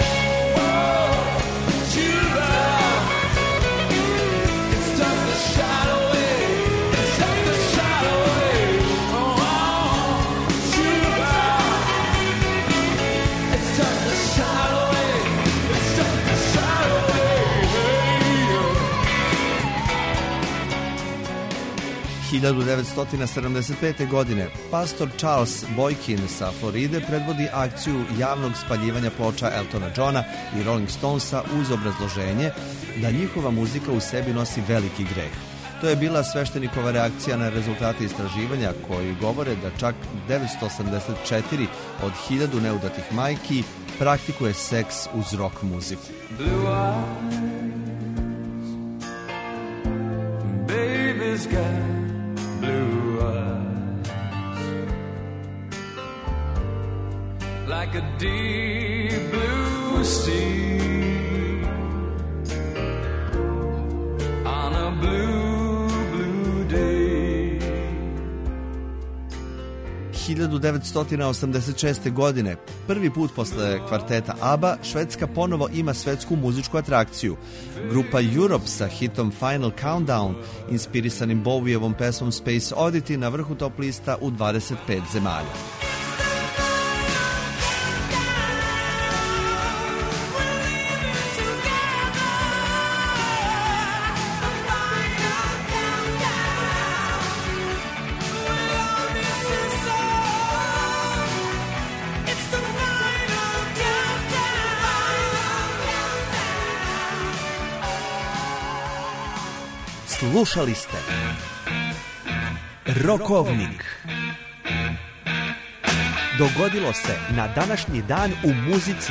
– 1975. godine pastor Charles Boykin sa Floride predvodi akciju javnog spaljivanja ploča Eltona Johna i Rolling Stonesa uz obrazloženje da njihova muzika u sebi nosi veliki greh. To je bila sveštenikova reakcija na rezultate istraživanja koji govore da čak 984 od 1000 neudatih majki praktikuje seks uz rock muziku. Blue eyes, baby's got blue eyes, like a deep blue sea on a blue, blue day. 1986. godine, prvi put posle kvarteta ABBA, Švedska ponovo ima svetsku muzičku atrakciju. Grupa Europe sa hitom Final Countdown, inspirisanim Bowievom pesmom Space Oddity, na vrhu top lista u 25 zemalja. Slušali ste Rokovnik. Dogodilo se na današnji dan u muzici.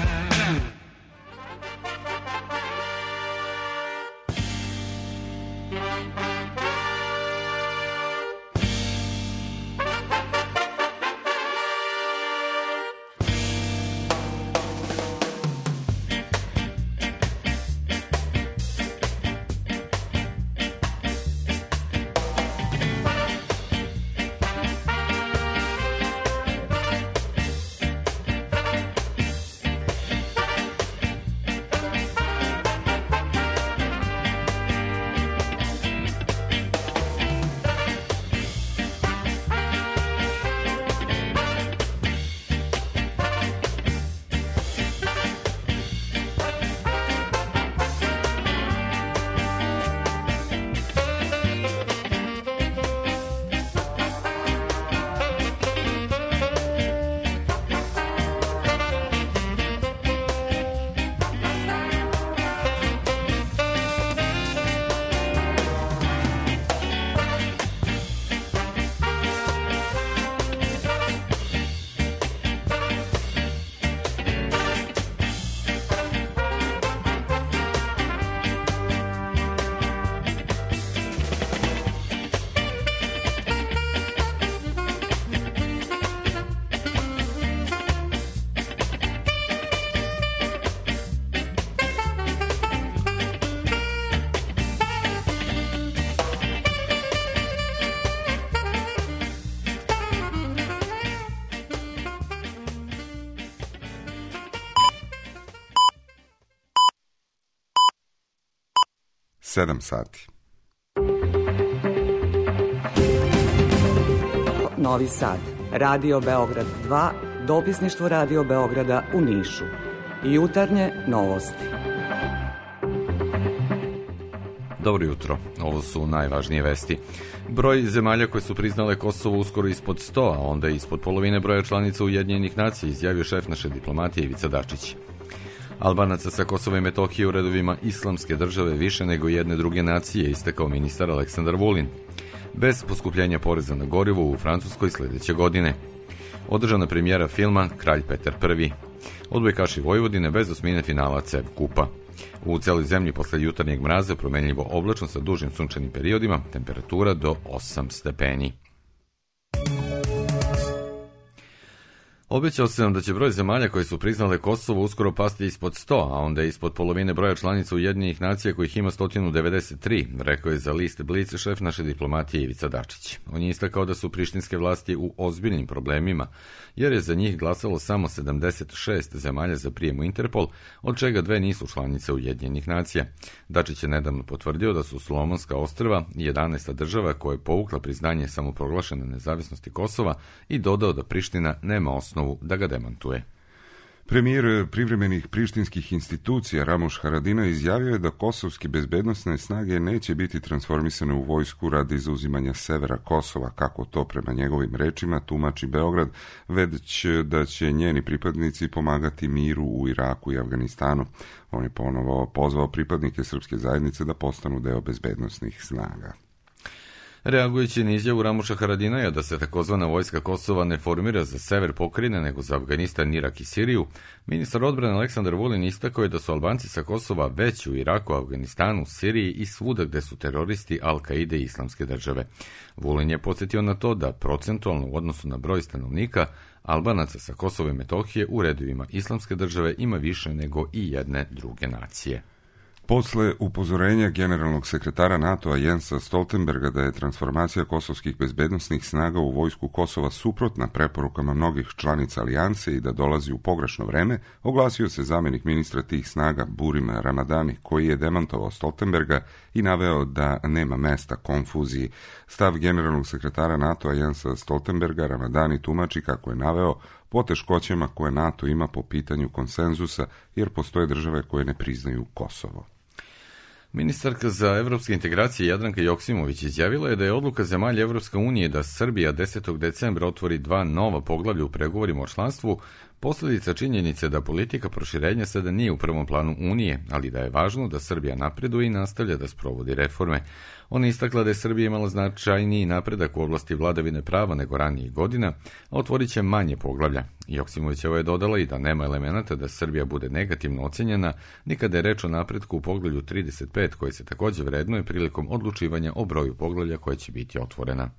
sati. Novi Sad, Radio Beograd 2, dopisništvo Radio Beograda u Nišu. Jutarnje novosti. Dobro jutro, ovo su najvažnije vesti. Broj zemalja koje su priznale Kosovo uskoro ispod 100, a onda ispod polovine broja članica Ujedinjenih nacija, izjavio šef naše diplomatije Ivica Dačić. Albanaca sa Kosova i Metohije u redovima Islamske države više nego jedne druge nacije, istakao ministar Aleksandar Vulin. Bez poskupljenja poreza na gorivo u Francuskoj sledeće godine. Održana premijera filma Kralj Petar I. Odbojkaši Vojvodine bez osmine finala CEV kupa. U celoj zemlji posle jutarnjeg mraza promenljivo oblačno sa dužim sunčanim periodima, temperatura do 8 stepeni. Obećao sam da će broj zemalja koje su priznale Kosovo uskoro pasti ispod 100, a onda ispod polovine broja članica Ujedinjenih nacija kojih ima 193, rekao je za list Blic šef naše diplomatije Ivica Dačić. On je istakao da su prištinske vlasti u ozbiljnim problemima, jer je za njih glasalo samo 76 zemalja za prijem u Interpol, od čega 2 nisu članice Ujedinjenih nacija. Dačić je nedavno potvrdio da su Solomonska ostrva 11. država koja je povukla priznanje samoproglašene nezavisnosti Kosova i dodao da Priština nema osnovu da ga demantuje. Premijer privremenih prištinskih institucija Ramuš Haradinaj izjavio je da kosovske bezbednosne snage neće biti transformisane u vojsku radi zauzimanja severa Kosova, kako to prema njegovim rečima tumači Beograd, već da će njeni pripadnici pomagati miru u Iraku i Afganistanu. On je ponovo pozvao pripadnike srpske zajednice da postanu deo bezbednosnih snaga. Reagujući na izjavu Ramuša Haradinaja da se takozvana vojska Kosova ne formira za sever pokrajine nego za Afganistan, Irak i Siriju, ministar odbrane Aleksandar Vulin istakao je da su Albanci sa Kosova već u Iraku, Afganistanu, Siriji i svuda gde su teroristi Al-Kaide i Islamske države. Vulin je podsjetio na to da procentualno u odnosu na broj stanovnika Albanaca sa Kosova i Metohije u redovima Islamske države ima više nego i jedne druge nacije. Posle upozorenja generalnog sekretara NATO-a Jensa Stoltenberga da je transformacija kosovskih bezbednosnih snaga u vojsku Kosova suprotna preporukama mnogih članica alijanse i da dolazi u pogrešno vreme, oglasio se zamenik ministra tih snaga Burim Ramadani, koji je demantovao Stoltenberga i naveo da nema mesta konfuziji. Stav generalnog sekretara NATO-a Jensa Stoltenberga Ramadani tumači, kako je naveo, poteškoćama koje NATO ima po pitanju konsenzusa, jer postoje države koje ne priznaju Kosovo. Ministarka za evropske integracije Jadranka Joksimović izjavila je da je odluka zemalja Evropske unije da Srbija 10. decembra otvori 2 nova poglavlja u pregovorima o članstvu posledica činjenice da politika proširenja sada nije u prvom planu Unije, ali da je važno da Srbija napreduje i nastavlja da sprovodi reforme. Ona istakla da je Srbija imala značajniji napredak u oblasti vladavine prava nego ranijih godina, a otvorit će manje poglavlja. Joksimovićeva je dodala i da nema elemenata da Srbija bude negativno ocenjena, ni kada je reč o napretku u poglavlju 35, koje se takođe vrednuje prilikom odlučivanja o broju poglavlja koje će biti otvorena.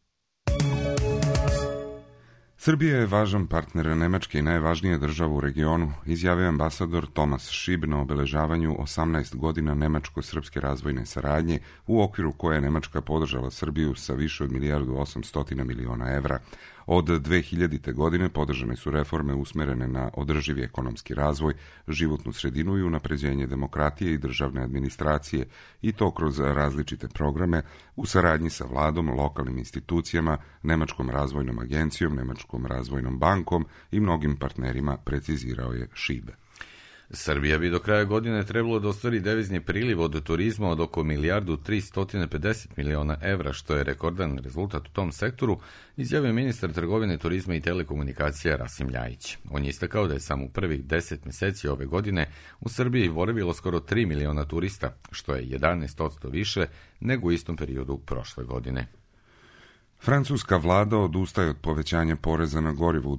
Srbija je važan partner Nemačke i najvažnija država u regionu, izjavio ambasador Tomas Šib na obeležavanju 18 godina nemačko-srpske razvojne saradnje, u okviru koje je Nemačka podržala Srbiju sa više od 1.800.000.000 evra. Od 2000. godine podržane su reforme usmerene na održivi ekonomski razvoj, životnu sredinu i unapređenje demokratije i državne administracije, i to kroz različite programe u saradnji sa vladom, lokalnim institucijama, Nemačkom razvojnom agencijom, Nemačkom razvojnom bankom i mnogim partnerima, precizirao je Šibe. Srbija bi do kraja godine trebalo da ostvari devizni priliv od turizma od oko 1.350.000.000 evra, što je rekordan rezultat u tom sektoru, izjavio ministar trgovine, turizma i telekomunikacija Rasim Ljajić. On je istakao da je samo u prvih 10 meseci ove godine u Srbiji boravilo skoro 3 miliona turista, što je 11% više nego u istom periodu prošle godine. Francuska vlada odustaje od povećanja poreza na gorivo u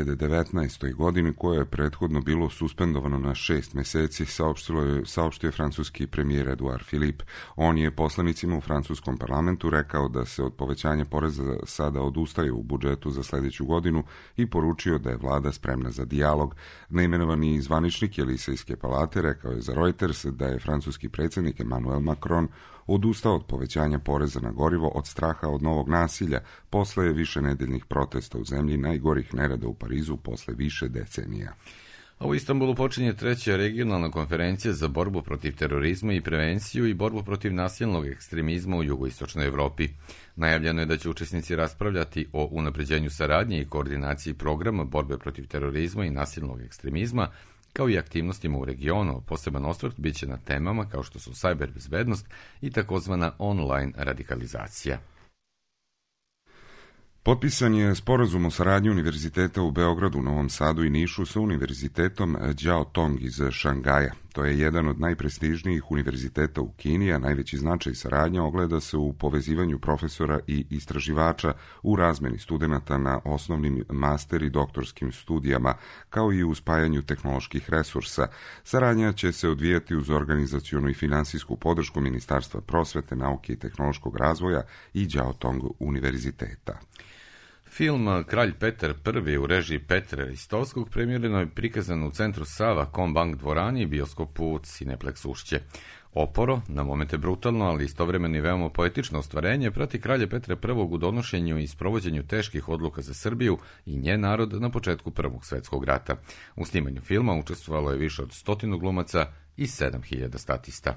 2019. godini, koje je prethodno bilo suspendovano na 6 meseci, saopštio je francuski premijer Edouard Philippe. On je poslanicima u francuskom parlamentu rekao da se od povećanja poreza sada odustaje u budžetu za sledeću godinu i poručio da je vlada spremna za dijalog. Neimenovani zvaničnik Elisejske palate rekao je za Reuters da je francuski predsjednik Emmanuel Macron odustao od povećanja poreza na gorivo od straha od novog nasilja posle višenedeljnih protesta u zemlji, najgorih nerada u Parizu posle više decenija. A u Istanbulu počinje 3. regionalna konferencija za borbu protiv terorizma i prevenciju i borbu protiv nasilnog ekstremizma u jugoistočnoj Evropi. Najavljeno je da će učesnici raspravljati o unapređenju saradnje i koordinaciji programa borbe protiv terorizma i nasilnog ekstremizma, kao i aktivnostima u regionu. Poseban osvrt biće na temama kao što su cyber bezbednost i takozvana online radikalizacija. Potpisan je sporazum o saradnji univerziteta u Beogradu, Novom Sadu i Nišu sa univerzitetom Đao Tong iz Šangaja. To je jedan od najprestižnijih univerziteta u Kini, a najveći značaj saradnja ogleda se u povezivanju profesora i istraživača u razmeni studenata na osnovnim master i doktorskim studijama, kao i u spajanju tehnoloških resursa. Saradnja će se odvijati uz organizacionu i finansijsku podršku Ministarstva prosvete, nauke i tehnološkog razvoja i Đao Tong univerziteta. Film Kralj Petar I u režiji Petra Ristovskog premijerno je prikazan u centru Sava, Kombank dvorani i bioskopu Cineplex Ušće. Oporo, na momente brutalno, ali istovremeno i veoma poetično ostvarenje, prati kralja Petra I u donošenju i sprovođenju teških odluka za Srbiju i njen narod na početku Prvog svetskog rata. U snimanju filma učestvovalo je više od 100 glumaca i 7000 statista.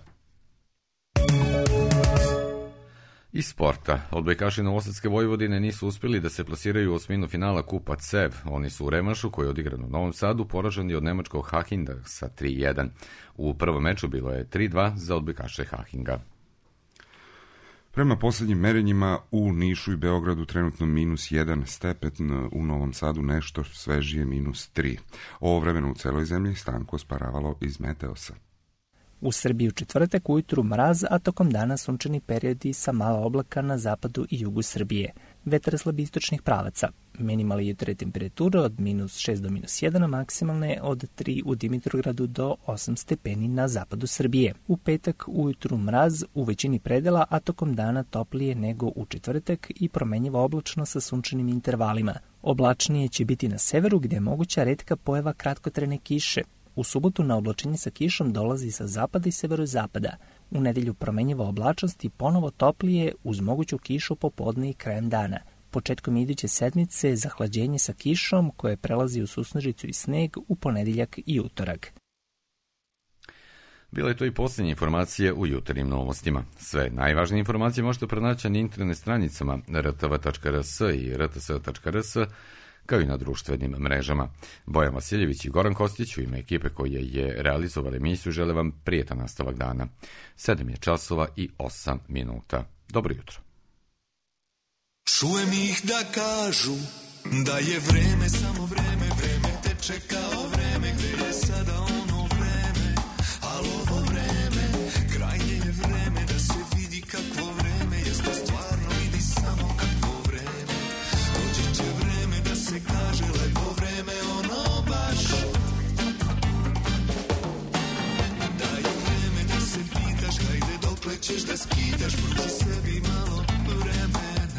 Iz sporta, odbojkaši Novosadske Vojvodine nisu uspjeli da se plasiraju u osminu finala Kupa CEV. Oni su u revanšu, koji je odigran u Novom Sadu, poraženi od nemačkog Hachinga sa 3-1. U prvom meču bilo je 3-2 za odbojkaše Hachinga. Prema posljednjim merenjima u Nišu i Beogradu trenutno -1 stepen, u Novom Sadu nešto svežije -3. Ovo vremeno u celoj zemlji Stanko sparavalo iz Meteosa. U Srbiji u četvrtak ujutru mraz, a tokom dana sunčani periodi sa malo oblaka na zapadu i jugu Srbije. Vetar slab istočnih pravaca. Minimalne jutarnje temperature od -6 do -1, a maksimalne od 3 u Dimitrovgradu do 8 stepeni na zapadu Srbije. U petak ujutru mraz u većini predela, a tokom dana toplije nego u četvrtak i promenjivo oblačno sa sunčanim intervalima. Oblačnije će biti na severu gdje je moguća retka pojava kratkotrajne kiše. U subotu na oblačenje sa kišom dolazi sa zapada i severozapada. U nedelju promenjiva oblačnost i ponovo toplije uz moguću kišu popodne i krajem dana. Početkom iduće sedmice zahlađenje sa kišom koje prelazi u susnežicu i sneg u ponedeljak i utorak. Bila je to i posljednje informacije u jutarnjim novostima. Sve najvažnije informacije možete pronaći na internet stranicama rtv.rs i rts.rs, kao i na društvenim mrežama. Bojan Vasiljević i Goran Kostić u ime ekipe koje je realizovali emisiju žele vam prijetan nastavak dana. 7:08. Dobro jutro. Čujem ih da kažu da je vreme samo vreme, vreme te čekao vreme, gde je sada ono vreme, ali ovo vreme, krajnje je vreme da se vidi kakvo vreme, jeste stvarno vidi samo kakvo vreme, doći će vreme da se kaže lepo vreme, ono baš, da je vreme da se pitaš, hajde dokle ćeš da skitaš, pruži sebi malo vremena.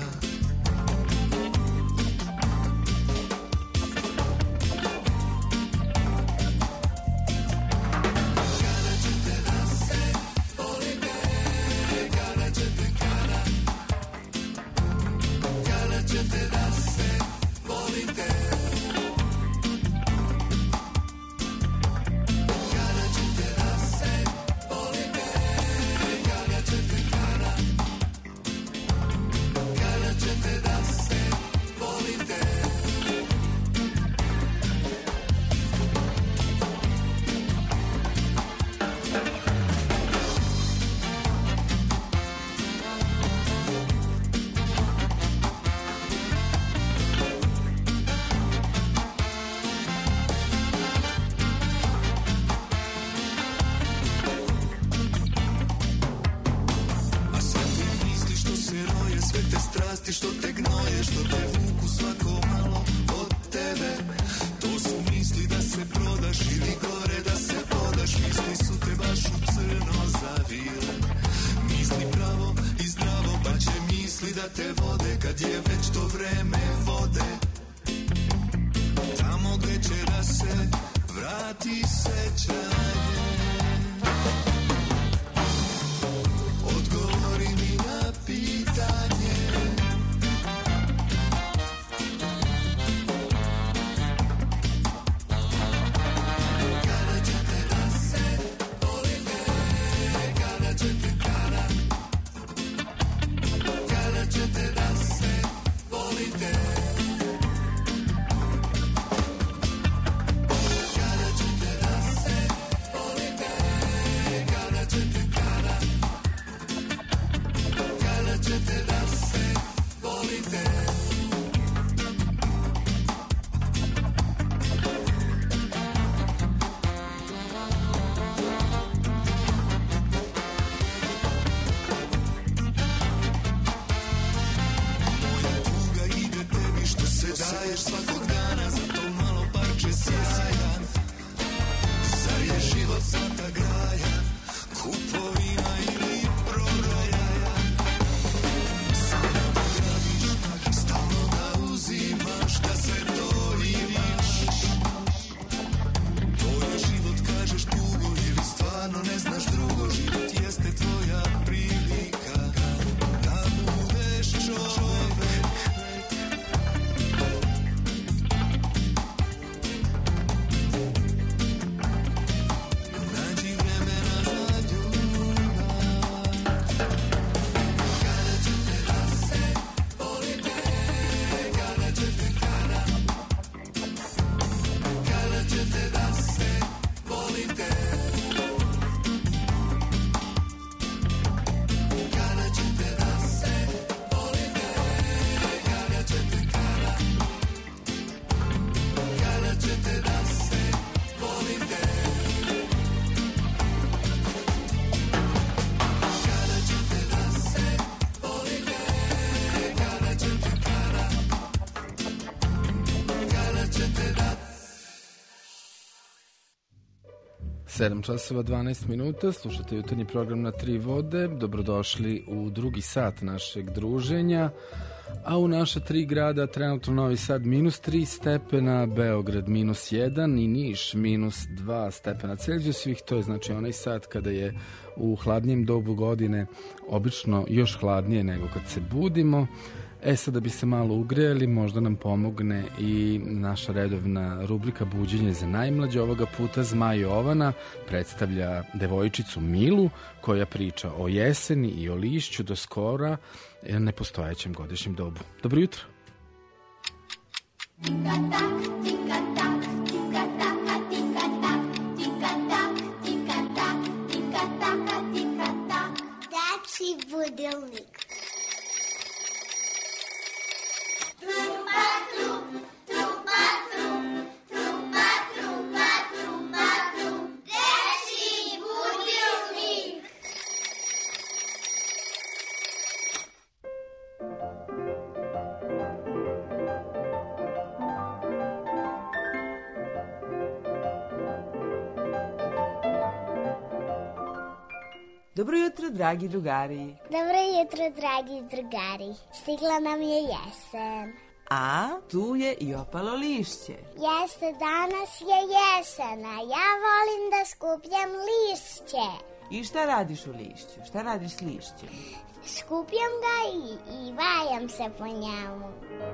Što te gnoje, što te vuku svako malo od tebe. To su misli da se prodaš ili gore da se podaš. Misli su te baš u crno zavile. Misli pravo i zdravo, pa će misli da te vode kad je već to vreme vode. Tamo gde će da se vrati sećanje. Odgovori mi na pitanje. Kada ćete da se volite. 7 časova 12 minuta, slušate jutarnji program Na tri vode. Dobrodošli u drugi sat našeg druženja. A u naša tri grada trenutno Novi Sad -3 stepena, Beograd -1 i Niš -2 stepena Celzijusovih. To je znači onaj sat kada je u hladnijem dobu godine obično još hladnije nego kad se budimo. Sad da bi se malo ugrejali, možda nam pomogne i naša redovna rubrika Buđenje za najmlađe. Ovoga puta Zma Jovana predstavlja devojčicu Milu koja priča o jeseni i o lišću do skora nepostojećem godišnjem dobu. Dobro jutro. Dečji budilnik. Dobro jutro, dragi drugari. Dobro jutro, dragi drugari. Stigla nam je jesen. A tu je i opalo lišće. Jeste, danas je jesena. Ja volim da skupljam lišće. I šta radiš u lišću? Šta radiš s lišćem? Skupljam ga i vajam se po njemu.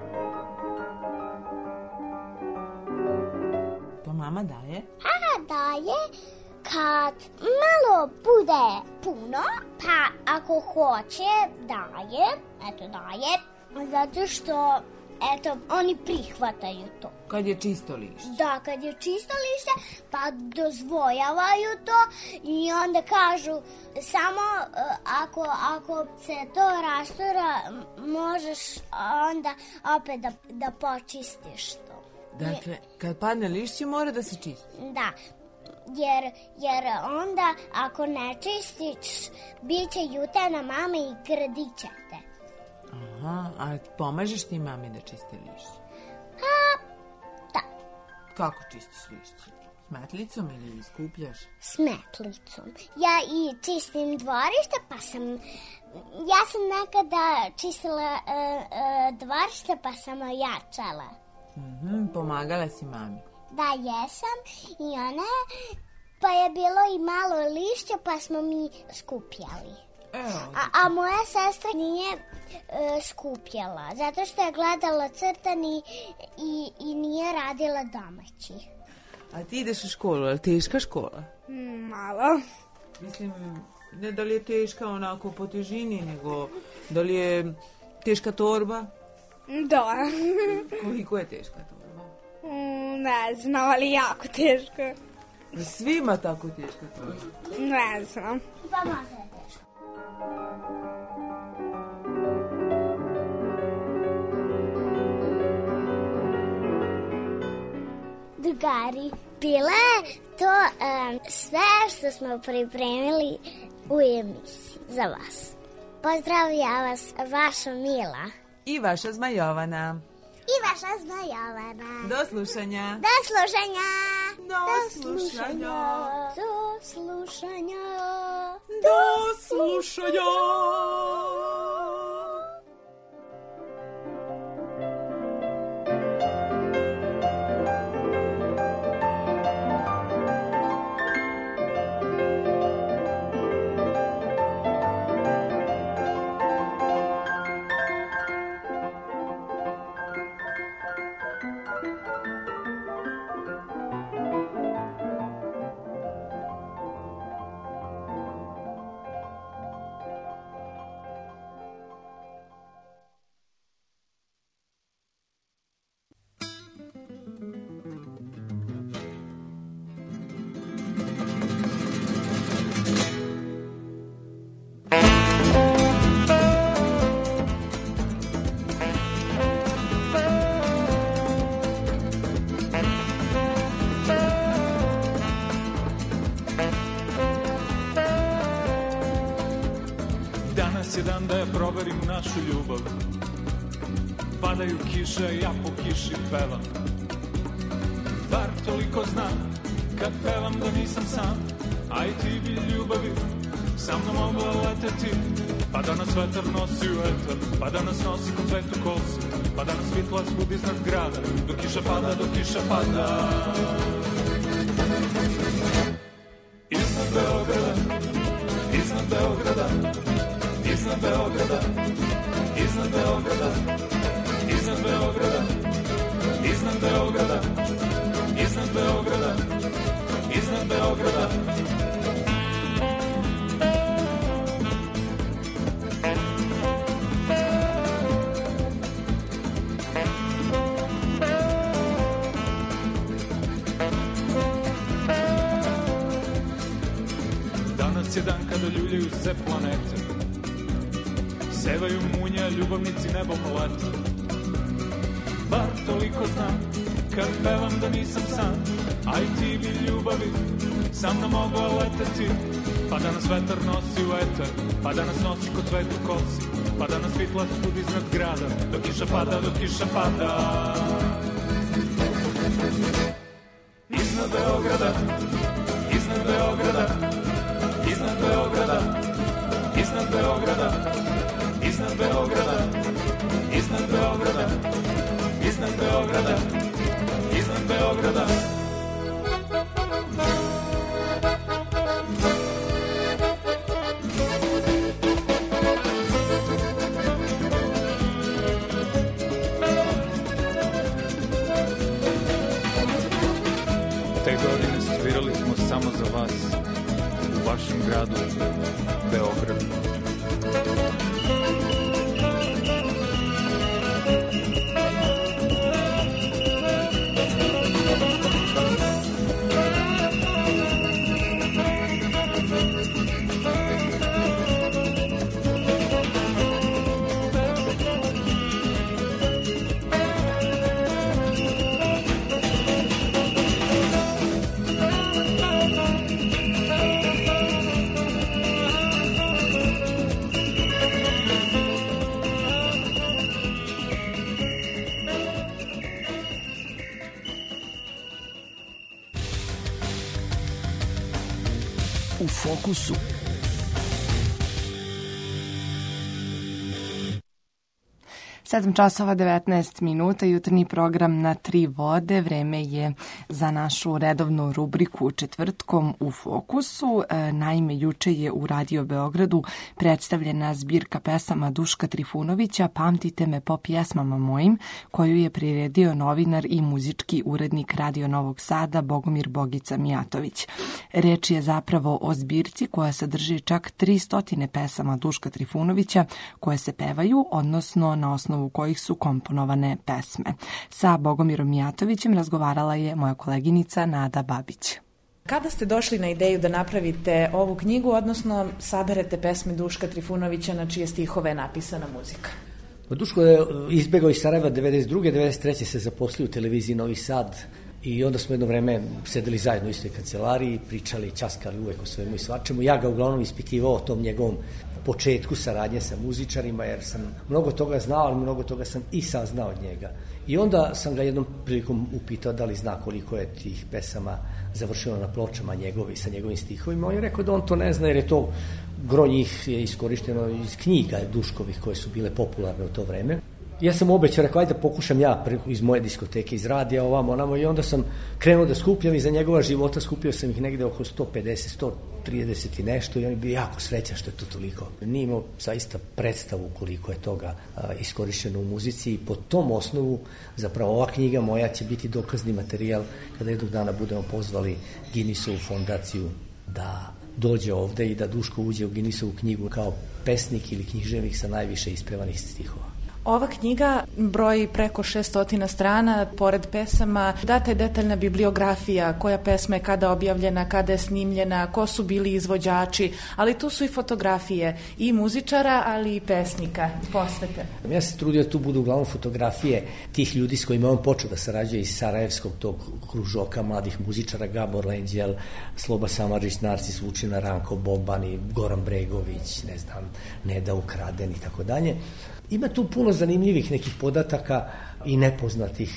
To mama daje? Daje kad malo bude puno, pa ako hoće daje, daje, zato što oni prihvataju to. Kad je čisto lišće? Da, kad je čisto lišće, pa dozvojavaju to i onda kažu samo ako se to rastura, možeš onda opet da počistiš to. Dakle, kad padne lišće mora da se čisti? Da, jer onda ako ne čistiš, bit će jutena mama i grdit će te. Aha, a pomažeš ti mami da čisti lišće? Da. Kako čistiš lišće? S metlicom ili skupljaš? S metlicom. Ja i čistim dvorište, ja sam nekada čistila dvorište, pa sam ojačala. Pomagala si mami? Da, jesam i pa je bilo i malo lišća, pa smo mi skupljali. A moja sestra nije skupljala, zato što je gledala crtani i nije radila domaći. A ti ideš u školu, je li teška škola? Malo. Mislim, ne da li je teška onako po težini, nego da li je teška torba? Da. Koliko je teška torba? Ne znam, ali jako teško. Svima tako teško to je? Ne znam. Pa možda je teško. Drugari, bilo je to sve što smo pripremili u emisiji za vas. Pozdravlja vas vaša Mila. I vaša Zma Jovana. I vaša Zma Jovana. Do slušanja. Do slušanja. Do slušanja. Do slušanja. Do slušanja. Danas je dan da ja proverim našu ljubav. Padaju kiše, ja po kiši pevam. Bar toliko znam, kad pevam da nisam sam, a i ti bi ljubavi sa mnom mogla leteti. Pa da nas vetar nosi u etar, pa da nas nosi kod cvetu kosi, pa da nas svitla svud iznad grada, dok kiša pada, dok kiša pada. Iznad Beograda, iznad Beograda, iznad Beograda, iznad Beograda, iznad Beograda, iznad Beograda, iznad Beograda, iznad Beograda. Danas je dan kada ljuljaju se planete, sevaju munje, ljubavnici nebom lete. Bar toliko znam, kad pevam da nisam sam, a i ti bi ljubavi sa mnom mogla leteti. Pa da nas vetar nosi u etar, pa da nas nosi kod cvetu kosi, pa da nas svitla svud iznad grada, dok kiša pada, dok kiša pada. Iznad Beograda, iznad Beograda, iznad Beograda, iznad Beograda, iznad Beograda, iznad Beograda, iznad Beograda, iznad Beograda. Te godine svirali smo samo za vas u vašem gradu Beogradu. U fokusu. Sedam časova 19 minuta, jutarnji program na Tri vode. Vreme je za našu redovnu rubriku četvrtkom u fokusu. Naime, juče je u Radio Beogradu predstavljena zbirka pesama Duška Trifunovića Pamtite me po pjesmama mojim, koju je priredio novinar i muzički urednik Radio Novog Sada Bogomir Bogica Mijatović. Reč je zapravo o zbirci koja sadrži čak 300 pesama Duška Trifunovića koje se pevaju, odnosno na osnovu kojih su komponovane pesme. Sa Bogomirom Mijatovićem razgovarala je moja koleginica Nada Babić. Kada ste došli na ideju da napravite ovu knjigu, odnosno saberete pesme Duška Trifunovića na čije stihove je napisana muzika? Duško je izbegao iz Sarajeva 92. 93. se zaposlio u televiziji Novi Sad i onda smo jedno vreme sedeli zajedno u istoj kancelariji, pričali, ćaskali uvek o svemu i svačemu. Ja ga uglavnom ispitivao o tom njegovom početku saradnje sa muzičarima, jer sam mnogo toga znao, ali mnogo toga sam i saznao od njega. I onda sam ga jednom prilikom upitao da li zna koliko je tih pesama završeno na pločama njegovi, sa njegovim stihovima. On je rekao da on to ne zna, jer je to gro njih je iskorišteno iz knjiga Duškovih koje su bile popularne u to vreme. Ja sam obećao, rekao, ajde pokušam ja iz moje diskoteke, iz radija, ovamo, onamo, i onda sam krenuo da skupljam i za njegova života skupio sam ih negde oko 150, 130 i nešto i on je bio jako srećan što je to toliko. Nije imao zaista predstavu koliko je toga iskorišteno u muzici i po tom osnovu zapravo ova knjiga moja će biti dokazni materijal kada jednog dana budemo pozvali Guinnessovu fondaciju da dođe ovde i da Duško uđe u Guinnessovu knjigu kao pesnik ili književnik sa najviše ispevanih stihova. Ova knjiga broji preko 600 strana, pored pesama data je detaljna bibliografija, koja pesma je kada objavljena, kada je snimljena, ko su bili izvođači, ali tu su i fotografije i muzičara, ali i pesnika, posvete. Ja se trudio da tu budu uglavnom fotografije tih ljudi s kojima on počeo da sarađuje iz Sarajevskog tog kružoka mladih muzičara, Gabor Lenđel, Sloba Samardžić, Narcis Vučina, Ranko Boban, Goran Bregović, ne znam, Neda Ukraden i tako dalje. Ima tu puno zanimljivih nekih podataka i nepoznatih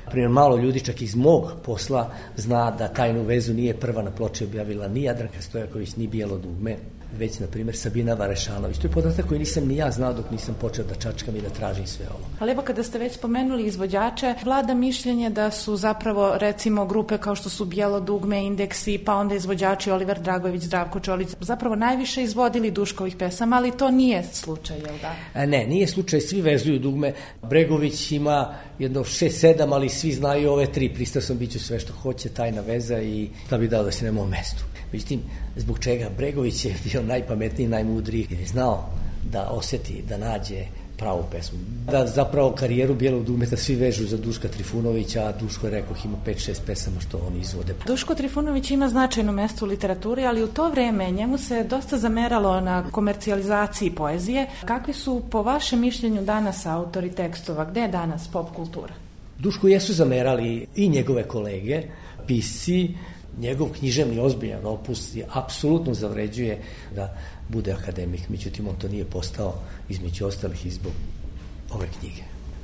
Primjer, malo ljudi čak iz mog posla zna da Tajnu vezu nije prva na ploči objavila ni Jadranka Stojaković, ni Bijelo dugme, već, na primjer, Sabina Varešanović. To je podatak koji nisam ni ja znao dok nisam počeo da čačkam i da tražim sve ovo. Ali evo, kada ste već spomenuli izvođače, vlada mišljenje da su zapravo, recimo, grupe kao što su Bijelo dugme, Indeksi, pa onda izvođači Oliver Dragojević, Zdravko Čolić, zapravo najviše izvodili Duškovih pesama, ali to nije slučaj, jel da? Ne, nije slučaj, svi vezuju dugme. Bregović ima jedno 6-7, ali svi znaju ove 3. Pristao sam, bit ću sve što hoće, Tajna veza i šta bi dao da se nema u mestu. Međutim, zbog čega? Bregović je bio najpametniji, najmudriji, jer je znao da osjeti, da nađe pravu pesmu. Da zapravo karijeru Bijelog dugmeta svi vežu za Duška Trifunovića, a Duško je rekao ima 5-6 pesama što oni izvode. Duško Trifunović ima značajno mesto u literaturi, ali u to vreme njemu se dosta zameralo na komercijalizaciji poezije. Kakvi su po vašem mišljenju danas autori tekstova? Gde je danas pop kultura? Dušku jesu zamerali i njegove kolege, pisci. Njegov književni ozbiljan opus je apsolutno zavređuje da bude akademik, međutim on to nije postao, između ostalih i zbog ove knjige.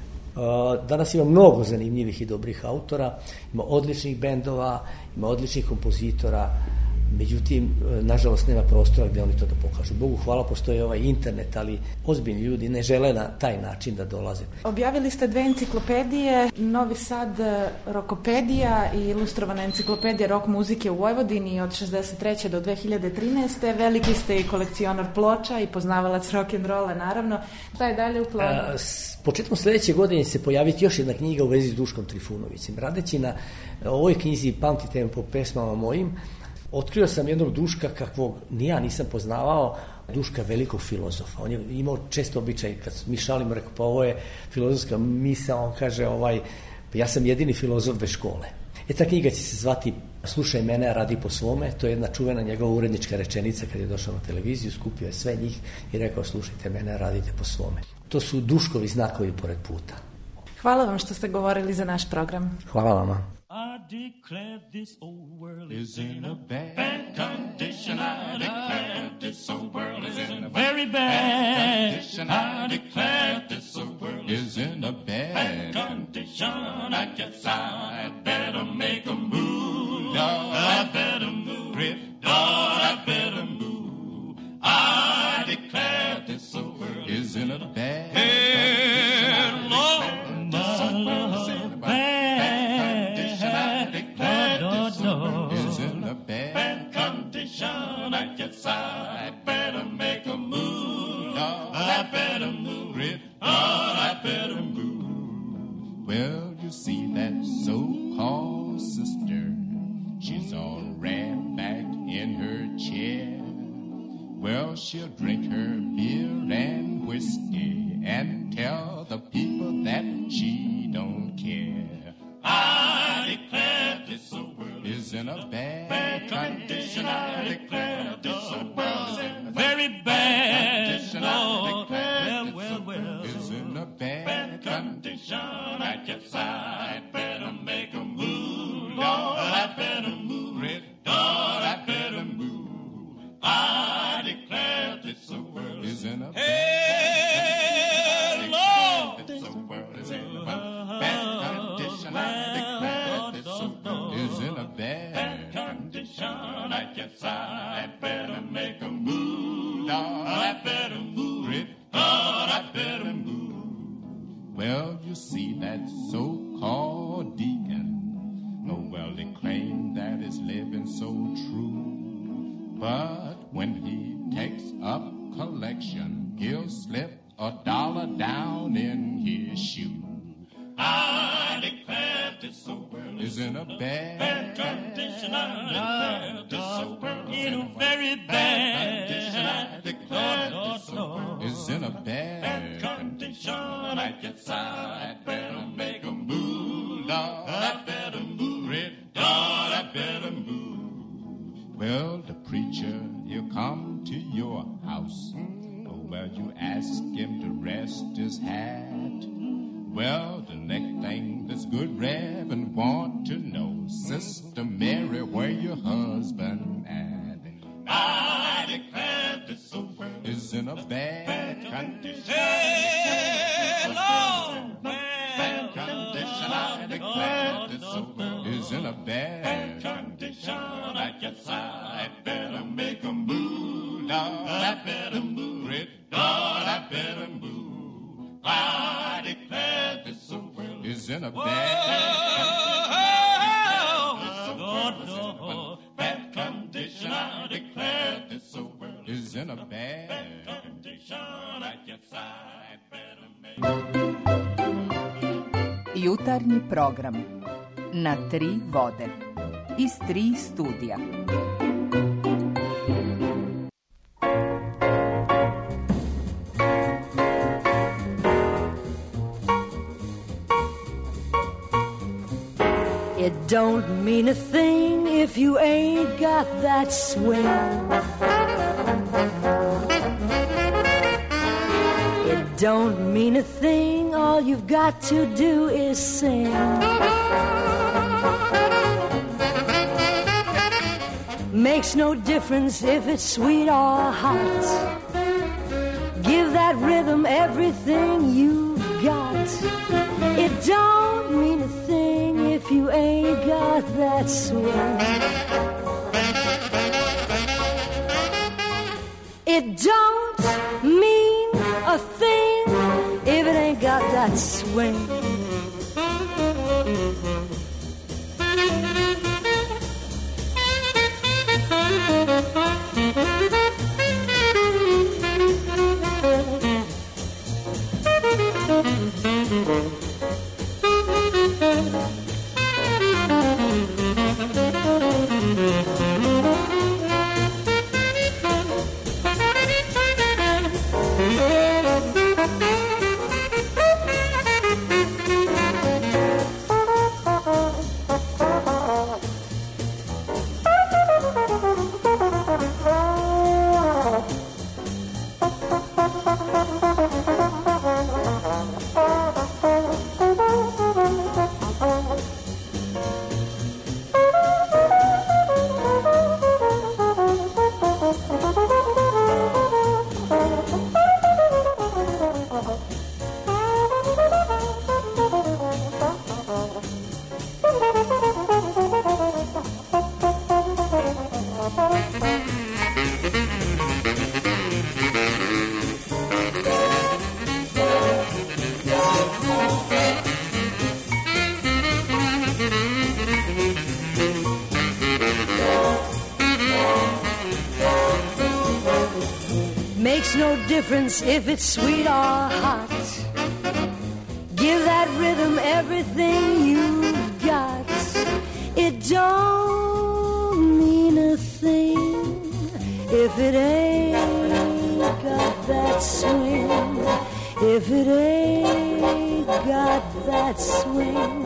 Danas ima mnogo zanimljivih i dobrih autora, ima odličnih bendova, ima odličnih kompozitora, međutim, nažalost, nema prostora gdje oni to da pokažu. Bogu hvala, postoji ovaj internet, ali ozbiljni ljudi ne žele na taj način da dolaze. Objavili ste 2 enciklopedije, Novi Sad Rokopedija i ilustrovana enciklopedija rock muzike u Vojvodini od 63. do 2013. Veliki ste i kolekcionar ploča i poznavalac rock'n'rolla, naravno. Šta je dalje u planu? Početkom sledeće godine se pojaviti još jedna knjiga u vezi s Duškom Trifunovićem. Radeći na ovoj knjizi Pamtite me po pesmama mojim, otkrio sam jednog Duška kakvog ni ja nisam poznavao, Duška velikog filozofa. On je imao često običaj, kad mi šalimo, rekao, pa ovo je filozofska misa, on kaže, ja sam jedini filozof bez škole. Ta knjiga će se zvati Slušaj mene, a radi po svome. To je jedna čuvena njegova urednička rečenica kad je došao na televiziju, skupio je sve njih i rekao, slušajte mene, a radite po svome. To su Duškovi znakovi pored puta. Hvala vam što ste govorili za naš program. Hvala vama. I declare this old world is in a bad condition. I declare this old world is in a very bad condition. I declare this old world is in a bad condition. I guess I'd better make a move. I better move. I better move. I declare this old world is in a bad condition. Lord, this old world is in a bad is in a bad condition. I guess I better make a move. I better move it. I better move. Well, you see that so-called sister, she's all red-backed in her chair. Well, she'll drink her beer and whiskey and tell the people that she don't care. I declare this world is in a bad condition. I declare this world is in a very bad condition. I declare this world is in a bad condition. I guess I better make a move. Lord, I better move it. Lord, I better move. I declare this world is in a bad condition. Lord, this world is in a bad condition. I declare this world is in a bad condition. I guess I better make a move. Lord, I better move it. Lord, I better move. Well, you see that so-called deacon. Oh, well, they claim that it's living so true. But when he takes up collection, he'll slip $1 down in his shoe. I declare this world is in a bad condition. I declare this world is in a very bad condition. I declare this world is in a bad condition. I guess I better make a move. Lord, I better move it. Lord, I better move. Well, the preacher, he'll come to your house. Oh, well, you ask him to rest his hat. Well, the next thing this good Reverend want to know, Sister Mary, where your husband at? I declare this world is in a bad condition. Hey, Lord, bad condition. I declare this old world is in a bad condition. I guess I better make a move. Lord, I better move. Great God, I better move. I declare this old world is in a bad condition. I declare this old world is in a bad condition. I guess I better make. Jutarnji program na 3 vode iz 3 studija. It don't mean a thing if you ain't got that swing. It don't mean a thing, all you've got to do is sing. Makes no difference if it's sweet or hot. Give that rhythm everything you've got. It don't mean a thing if you ain't got that swing. It don't mean a thing if it ain't got that swing. Makes no difference if it's sweet or hot. Give that rhythm everything you've got. It don't mean a thing if it ain't got that swing. If it ain't got that swing.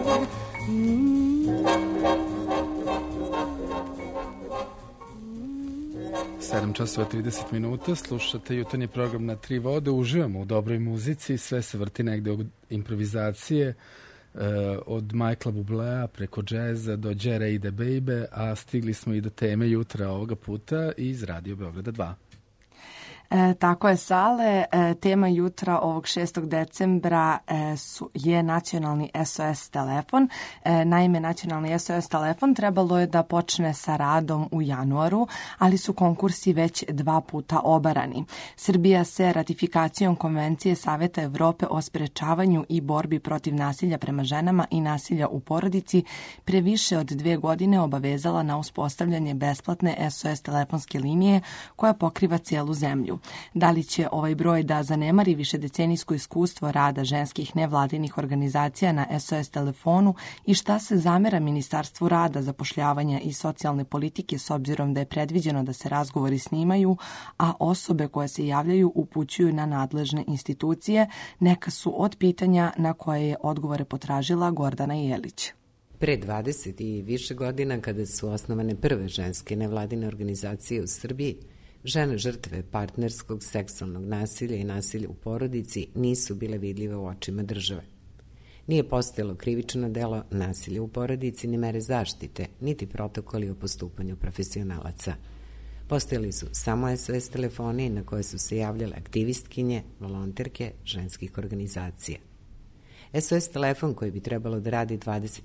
7 časova 30 minuta, slušate jutarnji program na 3 vode, uživamo u dobroj muzici, sve se vrti negde od improvizacije, od Michaela Bublea preko džeza do Jerry i the Baby, a stigli smo i do teme jutra ovoga puta iz Radio Beograda 2. Tako je, Sale. Tema jutra ovog 6. decembra je nacionalni SOS telefon. Naime, nacionalni SOS telefon trebalo je da počne sa radom u januaru, ali su konkursi već 2 puta obarani. Srbija se ratifikacijom Konvencije Saveta Evrope o sprečavanju i borbi protiv nasilja prema ženama i nasilja u porodici pre više od 2 godine obavezala na uspostavljanje besplatne SOS telefonske linije koja pokriva cijelu zemlju. Da li će ovaj broj da zanemari višedecenijsko iskustvo rada ženskih nevladinih organizacija na SOS telefonu i šta se zamera Ministarstvu rada, zapošljavanja i socijalne politike s obzirom da je predviđeno da se razgovori snimaju, a osobe koje se javljaju upućuju na nadležne institucije, neka su od pitanja na koje je odgovore potražila Gordana Jelić. Pre 20 i više godina, kada su osnovane prve ženske nevladine organizacije u Srbiji, žene žrtve partnerskog seksualnog nasilja i nasilja u porodici nisu bile vidljive u očima države. Nije postojalo krivično delo nasilja u porodici, ni mere zaštite, niti protokoli o postupanju profesionalaca. Postojali su samo SOS telefoni na koje su se javljale aktivistkinje, volonterke ženskih organizacija. SOS telefon koji bi trebalo da radi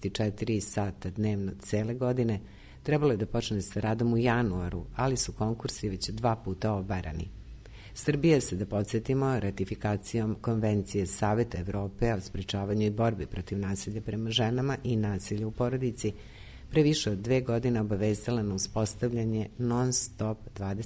24 sata dnevno cele godine, trebalo je da počne sa radom u januaru, ali su konkursi već 2 puta obarani. Srbija se, da podsjetimo, ratifikacijom Konvencije Saveta Evrope o sprečavanju i borbi protiv nasilja prema ženama i nasilja u porodici pre više od 2 godine obavezala na uspostavljanje non-stop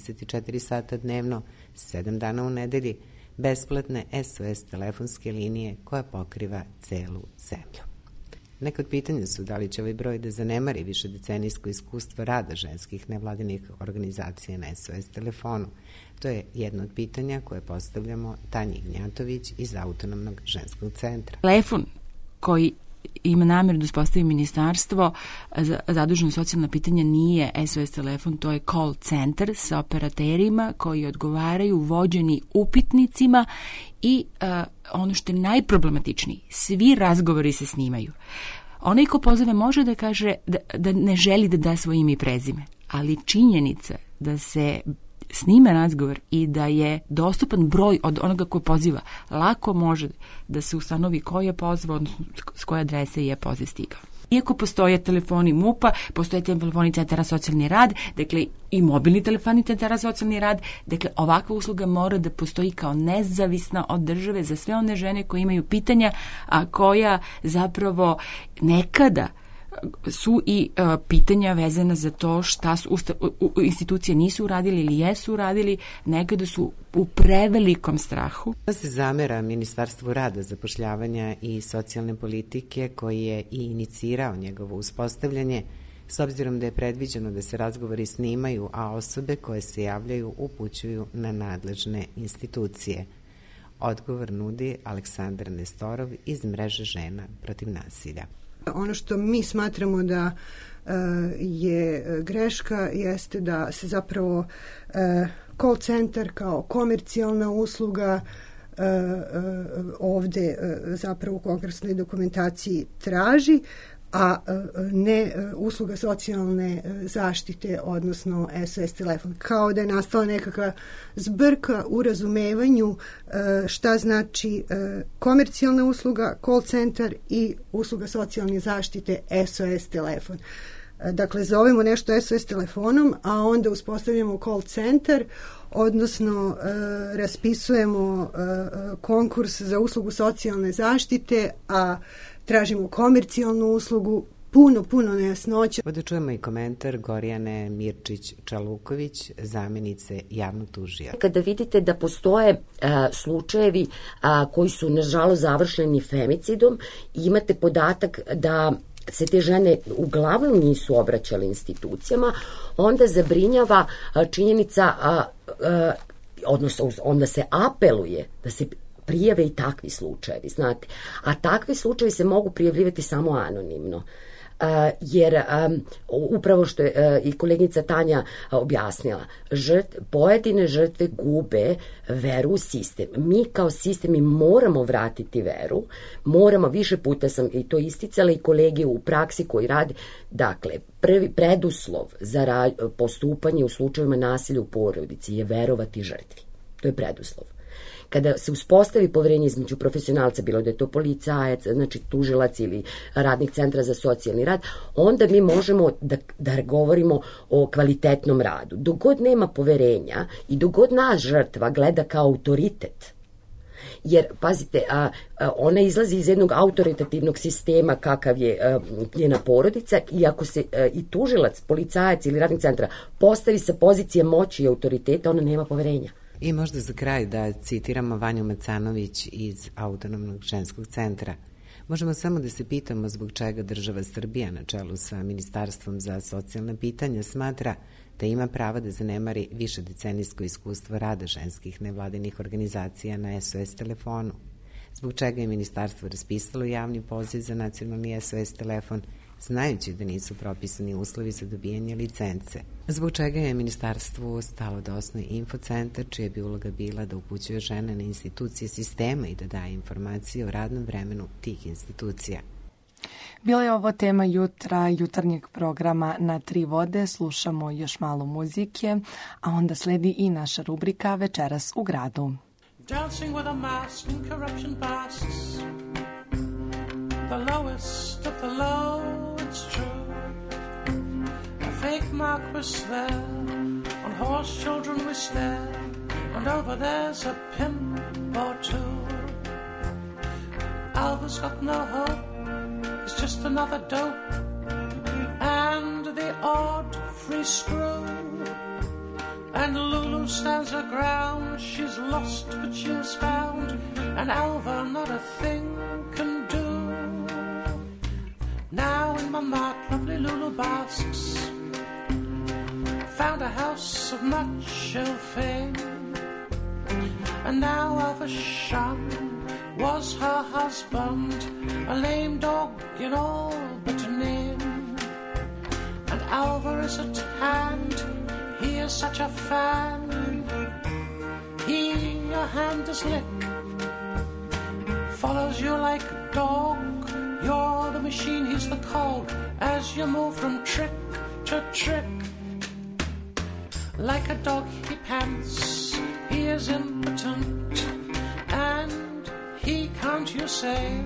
24 sata dnevno, 7 dana u nedelji, besplatne SOS telefonske linije koja pokriva celu zemlju. Neka od pitanja su da li će ovaj broj da zanemari više decenijsko iskustvo rada ženskih nevladinih organizacija na SOS telefonu. To je jedno od pitanja koje postavljamo Tanji Gnjatović iz Autonomnog ženskog centra. Telefon koji ima namjeru da uspostavi ministarstvo zaduženo socijalna pitanja nije SOS telefon, to je call center sa operaterima koji odgovaraju vođeni upitnicima i ono što je najproblematičniji, svi razgovori se snimaju. Onaj ko pozove može da kaže da ne želi da da svoje ime i prezime, ali činjenica da se snima razgovor i da je dostupan broj od onoga ko poziva, lako može da se ustanovi ko je pozvao, odnosno s koje adrese je poziv stigao. Iako postoje telefoni MUP-a, postoje telefoni centara socijalni rad, dakle i mobilni telefoni centara socijalni rad, dakle ovakva usluga mora da postoji kao nezavisna od države za sve one žene koje imaju pitanja, a koja zapravo nekada su i pitanja vezana za to šta su institucije nisu uradili ili jesu uradili, nekada su u prevelikom strahu. To se zamera Ministarstvu rada, zapošljavanja i socijalne politike koji je i inicirao njegovo uspostavljanje, s obzirom da je predviđeno da se razgovori snimaju, a osobe koje se javljaju upućuju na nadležne institucije. Odgovor nudi Aleksandar Nestorov iz mreže žena protiv nasilja. Ono što mi smatramo da je greška jeste da se zapravo call center kao komercijalna usluga ovde zapravo u konkretnoj dokumentaciji traži, a ne usluga socijalne zaštite, odnosno SOS telefon. Kao da je nastala nekakva zbrka u razumevanju šta znači komercijalna usluga, call centar i usluga socijalne zaštite SOS telefon. Dakle, zovemo nešto SOS telefonom, a onda uspostavljamo call centar, odnosno raspisujemo konkurs za uslugu socijalne zaštite, a tražimo komercijalnu uslugu, puno nejasnoća. Ovdje čujemo i komentar Gorjane Mirčić-Čaluković, zamjenice javnog tužioca. Kada vidite da postoje slučajevi koji su nažalost završeni femicidom, imate podatak da se te žene uglavnom nisu obraćale institucijama, onda zabrinjava činjenica, odnosno onda se apeluje da se prijave i takvi slučajevi, znate. A takvi slučajevi se mogu prijavljivati samo anonimno. Jer upravo što je i kolegica Tanja objasnila, pojedine žrtve gube veru u sistem. Mi kao sistem i moramo vratiti veru, moramo, više puta sam i to isticala i kolege u praksi koji rade, dakle, prvi preduslov za postupanje u slučajevima nasilja u porodici je verovati žrtvi. To je preduslov. Kada se uspostavi poverenje između profesionalca, bilo da je to policajac, znači tužilac ili radnik centra za socijalni rad, onda mi možemo da govorimo o kvalitetnom radu. Dok god nema poverenja i dok god nas žrtva gleda kao autoritet, jer, pazite, ona izlazi iz jednog autoritativnog sistema kakav je njena porodica i ako se i tužilac, policajac ili radnik centra postavi sa pozicije moći i autoriteta, ona nema poverenja. I možda za kraj da citiramo Vanju Macanović iz Autonomnog ženskog centra. Možemo samo da se pitamo zbog čega država Srbija na čelu sa Ministarstvom za socijalne pitanja smatra da ima prava da zanemari više decenijsko iskustvo rada ženskih nevladinih organizacija na SOS telefonu. Zbog čega je ministarstvo raspisalo javni poziv za nacionalni SOS telefon, znajući da nisu propisani uslovi za dobijanje licence. Zbog čega je ministarstvu stalo da osnuje infocentar, čija bi uloga bila da upućuje žene na institucije sistema i da daje informacije o radnom vremenu tih institucija. Bila je ovo tema jutarnjeg programa Na tri vode. Slušamo još malo muzike, a onda sledi i naša rubrika Večeras u gradu. Dancing with a mask and corruption passes. the lowest of the low, it's true. A fake marquis there, on horse children we stare, and over there's a pimp or two. Alva's got no hope, he's just another dope, and the odd free screw. And Lulu stands her ground, she's lost but she is found, and Alva not a thing can do. Now in Montmartre lovely Lulu basks, found a house of much ill fame, and now Alva's son was her husband, a lame dog in all but a name. And Alva is at hand, he is such a fan, he your hand does lick, follows you like a dog, you're the machine, he's the cog, as you move from trick to trick. Like a dog he pants, he is impotent, and he can't, you say,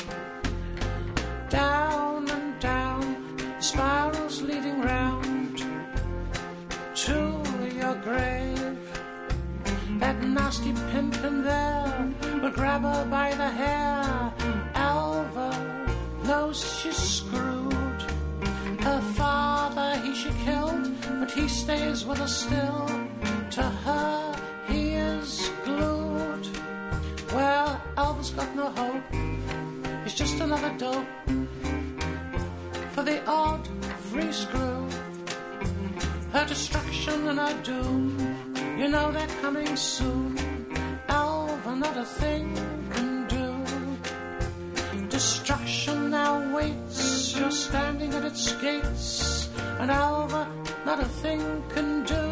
down and down, spirals leading round to your grave. That nasty pimp in there will grab her by the hair. Alva knows she's screwed. Her father she killed, but he stays with her still. To her he is glued. Well, Alva's got no hope, he's just another dope for the odd free screw. Her destruction and her doom, you know they're coming soon. Alva not a thing can do. Destruction now waits, you're standing at its gates, and Alva not a thing can do.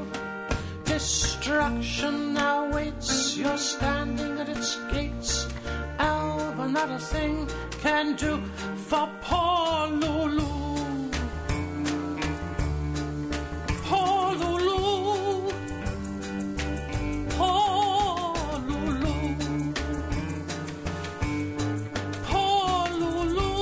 Destruction now waits, you're standing at its gates, Alva not a thing can do for poor Lulu. Poor Lulu, poor Lulu, poor Lulu.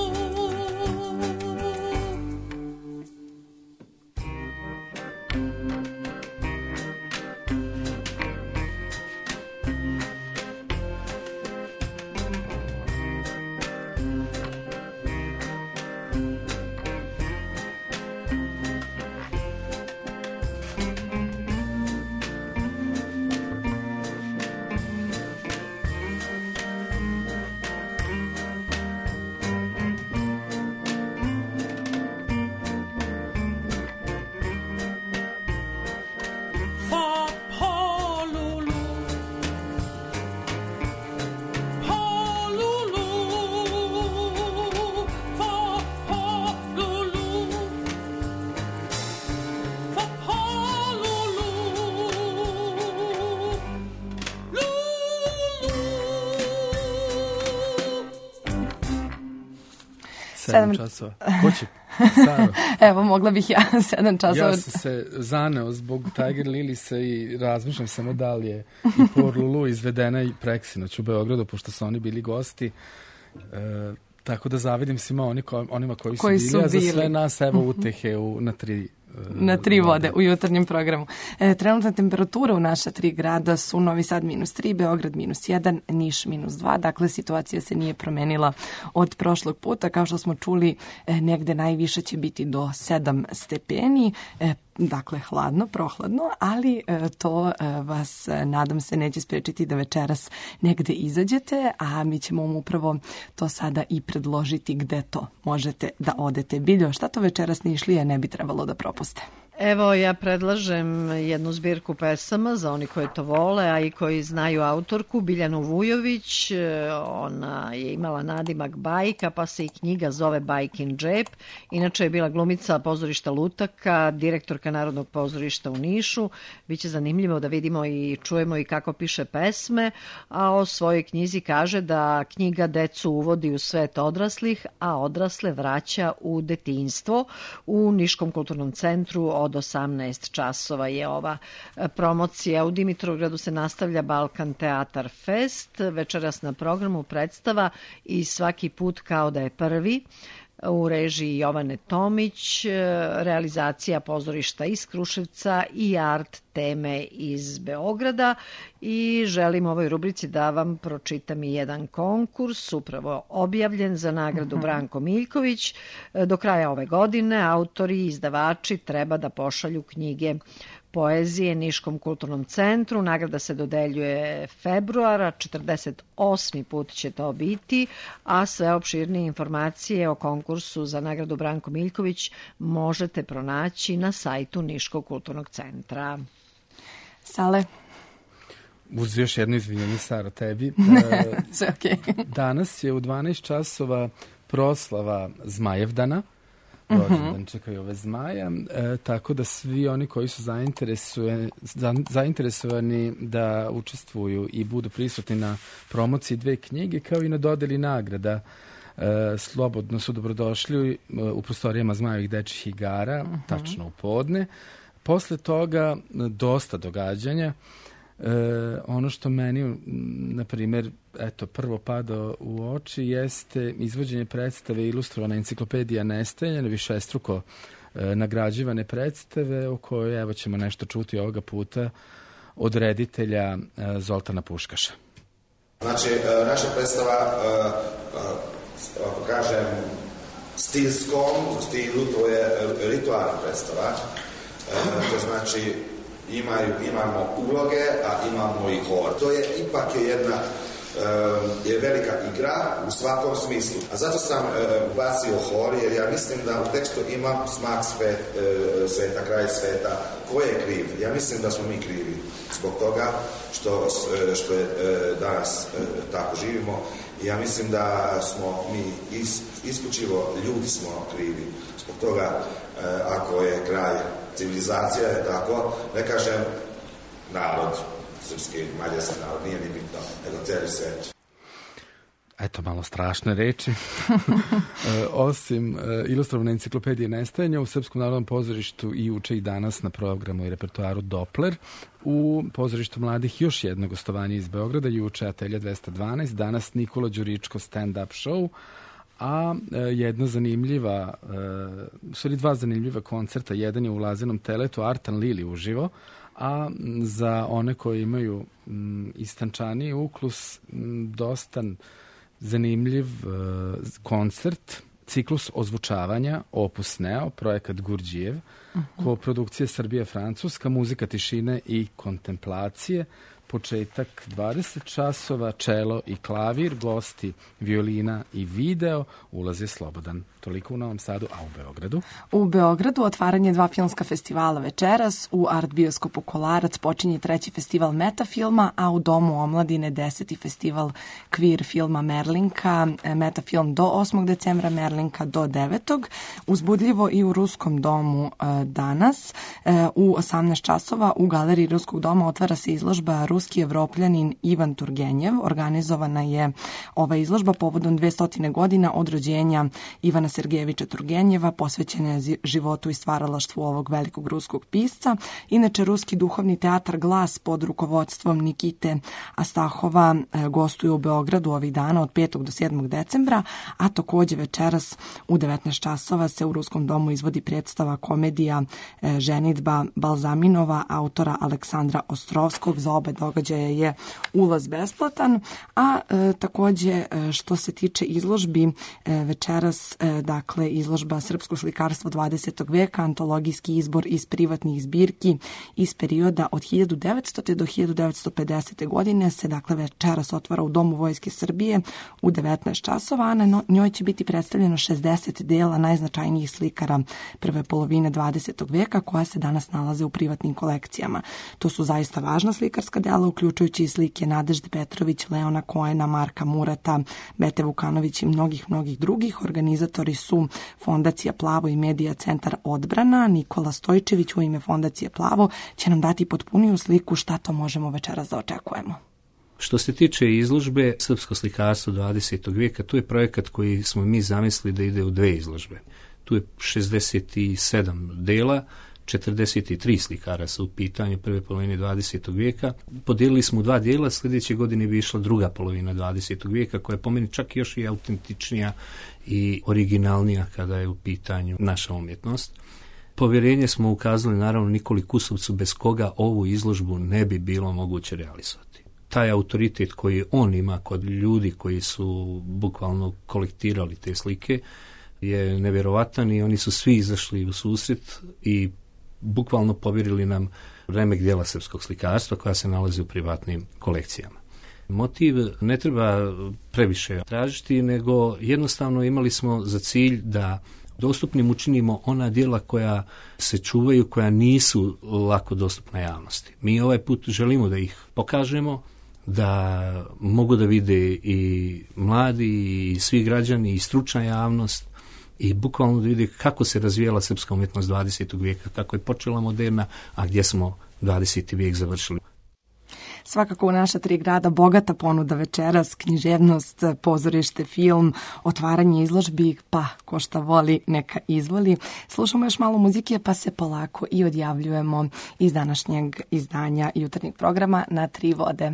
Sedam časova. Kući. Evo, mogla bih ja 7 časova. Ja sam se zaneo zbog Tiger Lilisa i razmišljam samo da li je i Poor Lulu izvedena i preksinoć u Beogradu, pošto su oni bili gosti. Tako da zavidim svima onima koji su bili, a za sve nas evo utehe na tri vode u jutarnjem programu. Trenutna temperatura u naša 3 grada su Novi Sad -3, Beograd -1, Niš -2. Dakle, situacija se nije promenila od prošlog puta. Kao što smo čuli, negde najviše će biti do 7 stepeni. Dakle, hladno, prohladno, ali to vas, nadam se, neće sprečiti da večeras negde izađete, a mi ćemo vam upravo to sada i predložiti gde to možete da odete. Biljo, šta to večeras Nišlije ne bi trebalo da propuste? Evo, ja predlažem jednu zbirku pesama za oni koji to vole, a i koji znaju autorku, Biljanu Vujović. Ona je imala nadimak Bajka, pa se i knjiga zove Bajkin džep. Inače je bila glumica pozorišta Lutaka, direktorka Narodnog pozorišta u Nišu. Biće zanimljivo da vidimo i čujemo i kako piše pesme, a o svojoj knjizi kaže da knjiga decu uvodi u svet odraslih, a odrasle vraća u detinjstvo. U Niškom kulturnom centru od od 18 časova je ova promocija. U Dimitrovgradu se nastavlja Balkan Teatar Fest. Večeras na programu predstava I svaki put kao da je prvi, u režiji Jovane Tomić, realizacija pozorišta iz Kruševca i art teme iz Beograda. I želim u ovoj rubrici da vam pročitam i jedan konkurs, upravo objavljen za nagradu Branko Miljković. Do kraja ove godine autori i izdavači treba da pošalju knjige poezije Niškom kulturnom centru. Nagrada se dodeljuje februara, 48. put će to biti, a sve opširnije informacije o konkursu za nagradu Branko Miljković možete pronaći na sajtu Niškog kulturnog centra. Sale? Uz još jedno izvinjenje, Sara, tebi. Sve okej. Danas je u 12 časova proslava Zmajevdana. Rođendan čekaju ove zmaja, tako da svi oni koji su zainteresovani da učestvuju i budu prisutni na promociji 2 knjige, kao i na dodeli nagrada, slobodno su dobrodošli u prostorijama Zmajevih dečjih igara, tačno u podne. Posle toga dosta događanja. Ono što meni, na primjer, prvo pada u oči jeste izvođenje predstave ilustrovana enciklopedija nestajanja, višestruko nagrađivane predstave, o kojoj evo ćemo nešto čuti ovoga puta od reditelja Zoltana Puškaša. Znači, naša predstava, ako kažem, stilskom stilu, to je ritualna predstava, to znači imamo uloge, a imamo i hor. To je ipak je velika igra u svakom smislu. A zato sam ubacio hor, jer ja mislim da u tekstu ima smak sveta, kraj sveta. Ko je kriv? Ja mislim da smo mi krivi zbog toga što je danas tako živimo. I ja mislim da smo mi isključivo ljudi smo krivi zbog toga ako je kraj civilizacija, je tako, ne kažem narod, srpski, mađarski narod, nije ni bitno, nego cijeli svet. Eto, malo strašne reči. Osim ilustrovane enciklopedije nestajanja, u Srpskom narodnom pozorištu i uče i danas na programu i repertoaru Doppler. U pozorištu mladih još jedno gostovanje iz Beograda, juče Atelja 212, danas Nikola Đuričko stand-up show, a jedna zanimljiva, dva zanimljiva koncerta. Jedan je u Lazinom teletu Artan Lili uživo, a za one koji imaju istančaniji uklus, dosta zanimljiv koncert, ciklus ozvučavanja, Opus Neo, projekat Gurdjijev, koprodukcija Srbija-Francuska, muzika tišine i kontemplacije, početak 20 časova, čelo i klavir, gosti, violina i video, ulaz je slobodan. Toliko u Novom Sadu, a u Beogradu? U Beogradu otvaranje 2 filmska festivala večeras. U Art bioskopu Kolarac počinje 3. festival metafilma, a u Domu omladine 10. festival queer filma Merlinka. Metafilm do 8. decembra, Merlinka do 9. Uzbudljivo i u Ruskom domu danas. U 18 časova u Galeriji Ruskog doma otvara se izložba Ruski evropljanin Ivan Turgenjev. Organizovana je ova izložba povodom 200 godina od rođenja Ivana Sergejevića Turgenjeva, posvećena je životu i stvaralaštvu ovog velikog ruskog pisca. Inače, Ruski duhovni teatar Glas pod rukovodstvom Nikite Astahova gostuje u Beogradu ovih dana od 5. do 7. decembra, a takođe večeras u 19 časova se u Ruskom domu izvodi predstava komedija Ženidba Balzaminova autora Aleksandra Ostrovskog. Za obe događaje je ulaz besplatan, a takođe što se tiče izložbi večeras, dakle, izložba Srpsko slikarstvo 20. veka, antologijski izbor iz privatnih zbirki iz perioda od 1900. do 1950. godine se, dakle, večeras otvara u Domu Vojske Srbije u 19 časova, a na njoj će biti predstavljeno 60 dela najznačajnijih slikara prve polovine 20. veka koja se danas nalaze u privatnim kolekcijama. To su zaista važna slikarska dela, uključujući i slike Nadežde Petrović, Leona Koena, Marka Murata, Bete Vukanović i mnogih drugih. Organizatori su Fondacija Plavo i Medija centar Odbrana. Nikola Stojčević u ime Fondacije Plavo će nam dati potpuniju sliku šta to možemo večeras da očekujemo. Što se tiče izložbe Srpsko slikarstvo 20. vijeka, to je projekat koji smo mi zamislili da ide u 2 izložbe. Tu je 67 dela, 43 slikara su u pitanju prve polovine 20. vijeka. Podijelili smo u 2 dijela, sljedeće godine bi išla druga polovina 20. vijeka, koja je po meni čak još i autentičnija i originalnija kada je u pitanju naša umjetnost. Povjerenje smo ukazali naravno Nikoli Kusovcu, bez koga ovu izložbu ne bi bilo moguće realizovati. Taj autoritet koji on ima kod ljudi koji su bukvalno kolektirali te slike je nevjerovatan i oni su svi izašli u susret i bukvalno povjerili nam remek djela srpskog slikarstva koja se nalazi u privatnim kolekcijama. Motiv ne treba previše tražiti, nego jednostavno imali smo za cilj da dostupnim učinimo ona djela koja se čuvaju, koja nisu lako dostupna javnosti. Mi ovaj put želimo da ih pokažemo, da mogu da vide i mladi, i svi građani, i stručna javnost, i bukvalno da vide kako se razvijala srpska umjetnost 20. vijeka, kako je počela moderna, a gdje smo 20. vijek završili. Svakako u naša 3 grada bogata ponuda večeras, književnost, pozorište, film, otvaranje izložbi, pa ko šta voli neka izvoli. Slušamo još malo muzike pa se polako i odjavljujemo iz današnjeg izdanja jutarnjeg programa na 3 vode.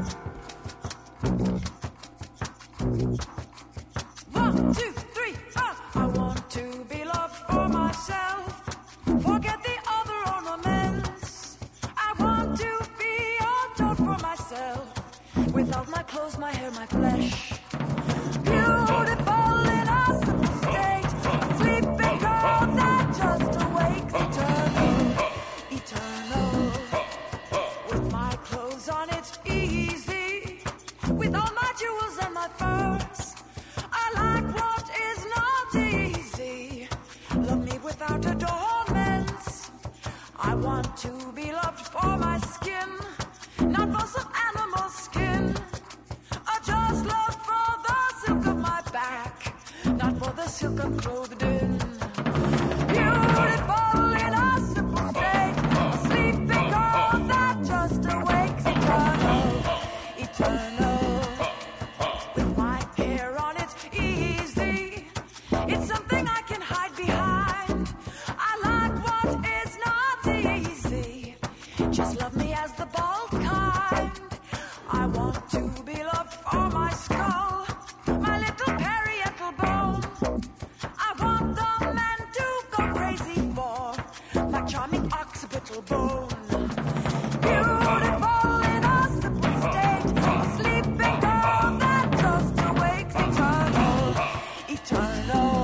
Without my clothes, my hair, my flesh, beautiful in a simple state, sleeping girl that just awakes, eternal, eternal. With my clothes on, it's easy. With all my jewels and my furs, I like what is not easy. Love me without adornments. I want to be loved for my skin, not for some animal skin. Just love for the silk of my back, not for the silk I'm clothed in. Beautiful in a simple state, a sleeping girl that just awakes, eternal, eternal. With my hair on, it's easy. It's something I can hide behind. I like what is not easy. Just love me as the bald kind. I want to be loved for my skull, my little parietal bone. I want the man to go crazy for my charming occipital bone. Beautiful in a simple state, a sleeping girl that just awakes, eternal, eternal.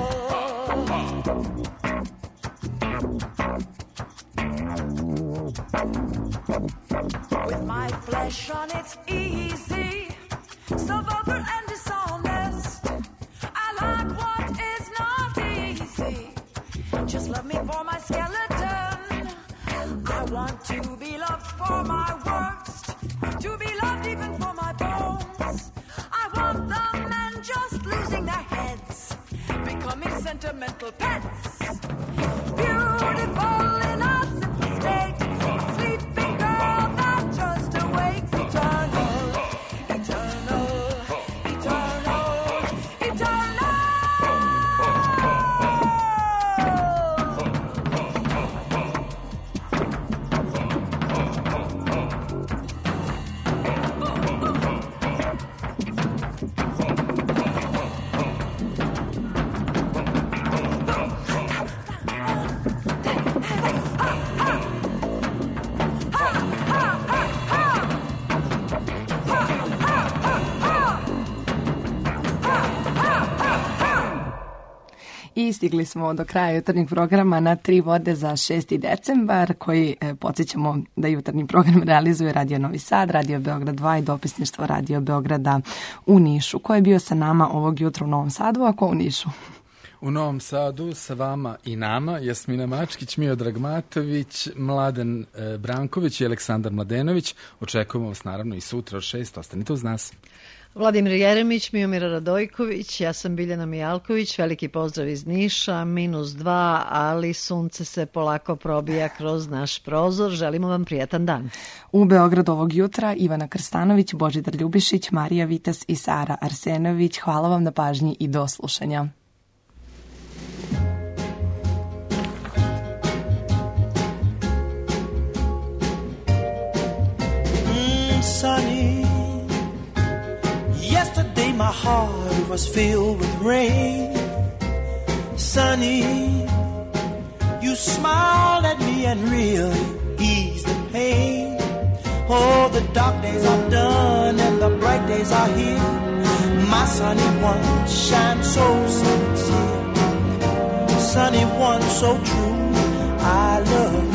With my flesh on, it's easy, so vulgar and dishonest. I like what is not easy. Just love me for my skeleton. I want to be loved for my worst, to be loved even for my bones. I want the men just losing their heads, becoming sentimental pets. Beautiful in a simple state, a sleeping girl that just awakes, eternal, eternal, eternal, eternal. I stigli smo do kraja jutarnjeg programa na 3 vode za 6. decembar, koji podsjećamo da jutarnji program realizuje Radio Novi Sad, Radio Beograd 2 i dopisništvo Radio Beograda u Nišu. Ko je bio sa nama ovog jutra u Novom Sadu, a ko u Nišu? U Novom Sadu sa vama i nama Jasmina Mačkić, Miodrag Matović, Mladen Branković i Aleksandar Mladenović. Očekujemo vas naravno i sutra od 6. Ostanite uz nas. Vladimir Jeremić, Miomira Radojković, ja sam Biljana Mijalković, veliki pozdrav iz Niša, -2, ali sunce se polako probija kroz naš prozor. Želimo vam prijetan dan. U Beogradu ovog jutra Ivana Krstanović, Božidar Ljubišić, Marija Vitas i Sara Arsenović. Hvala vam na pažnji i do slušanja. Sunny, yesterday my heart was filled with rain. Sunny, you smiled at me and really eased the pain. Oh, the dark days are done and the bright days are here. My sunny one shines so sincere. Sunny one so true, I love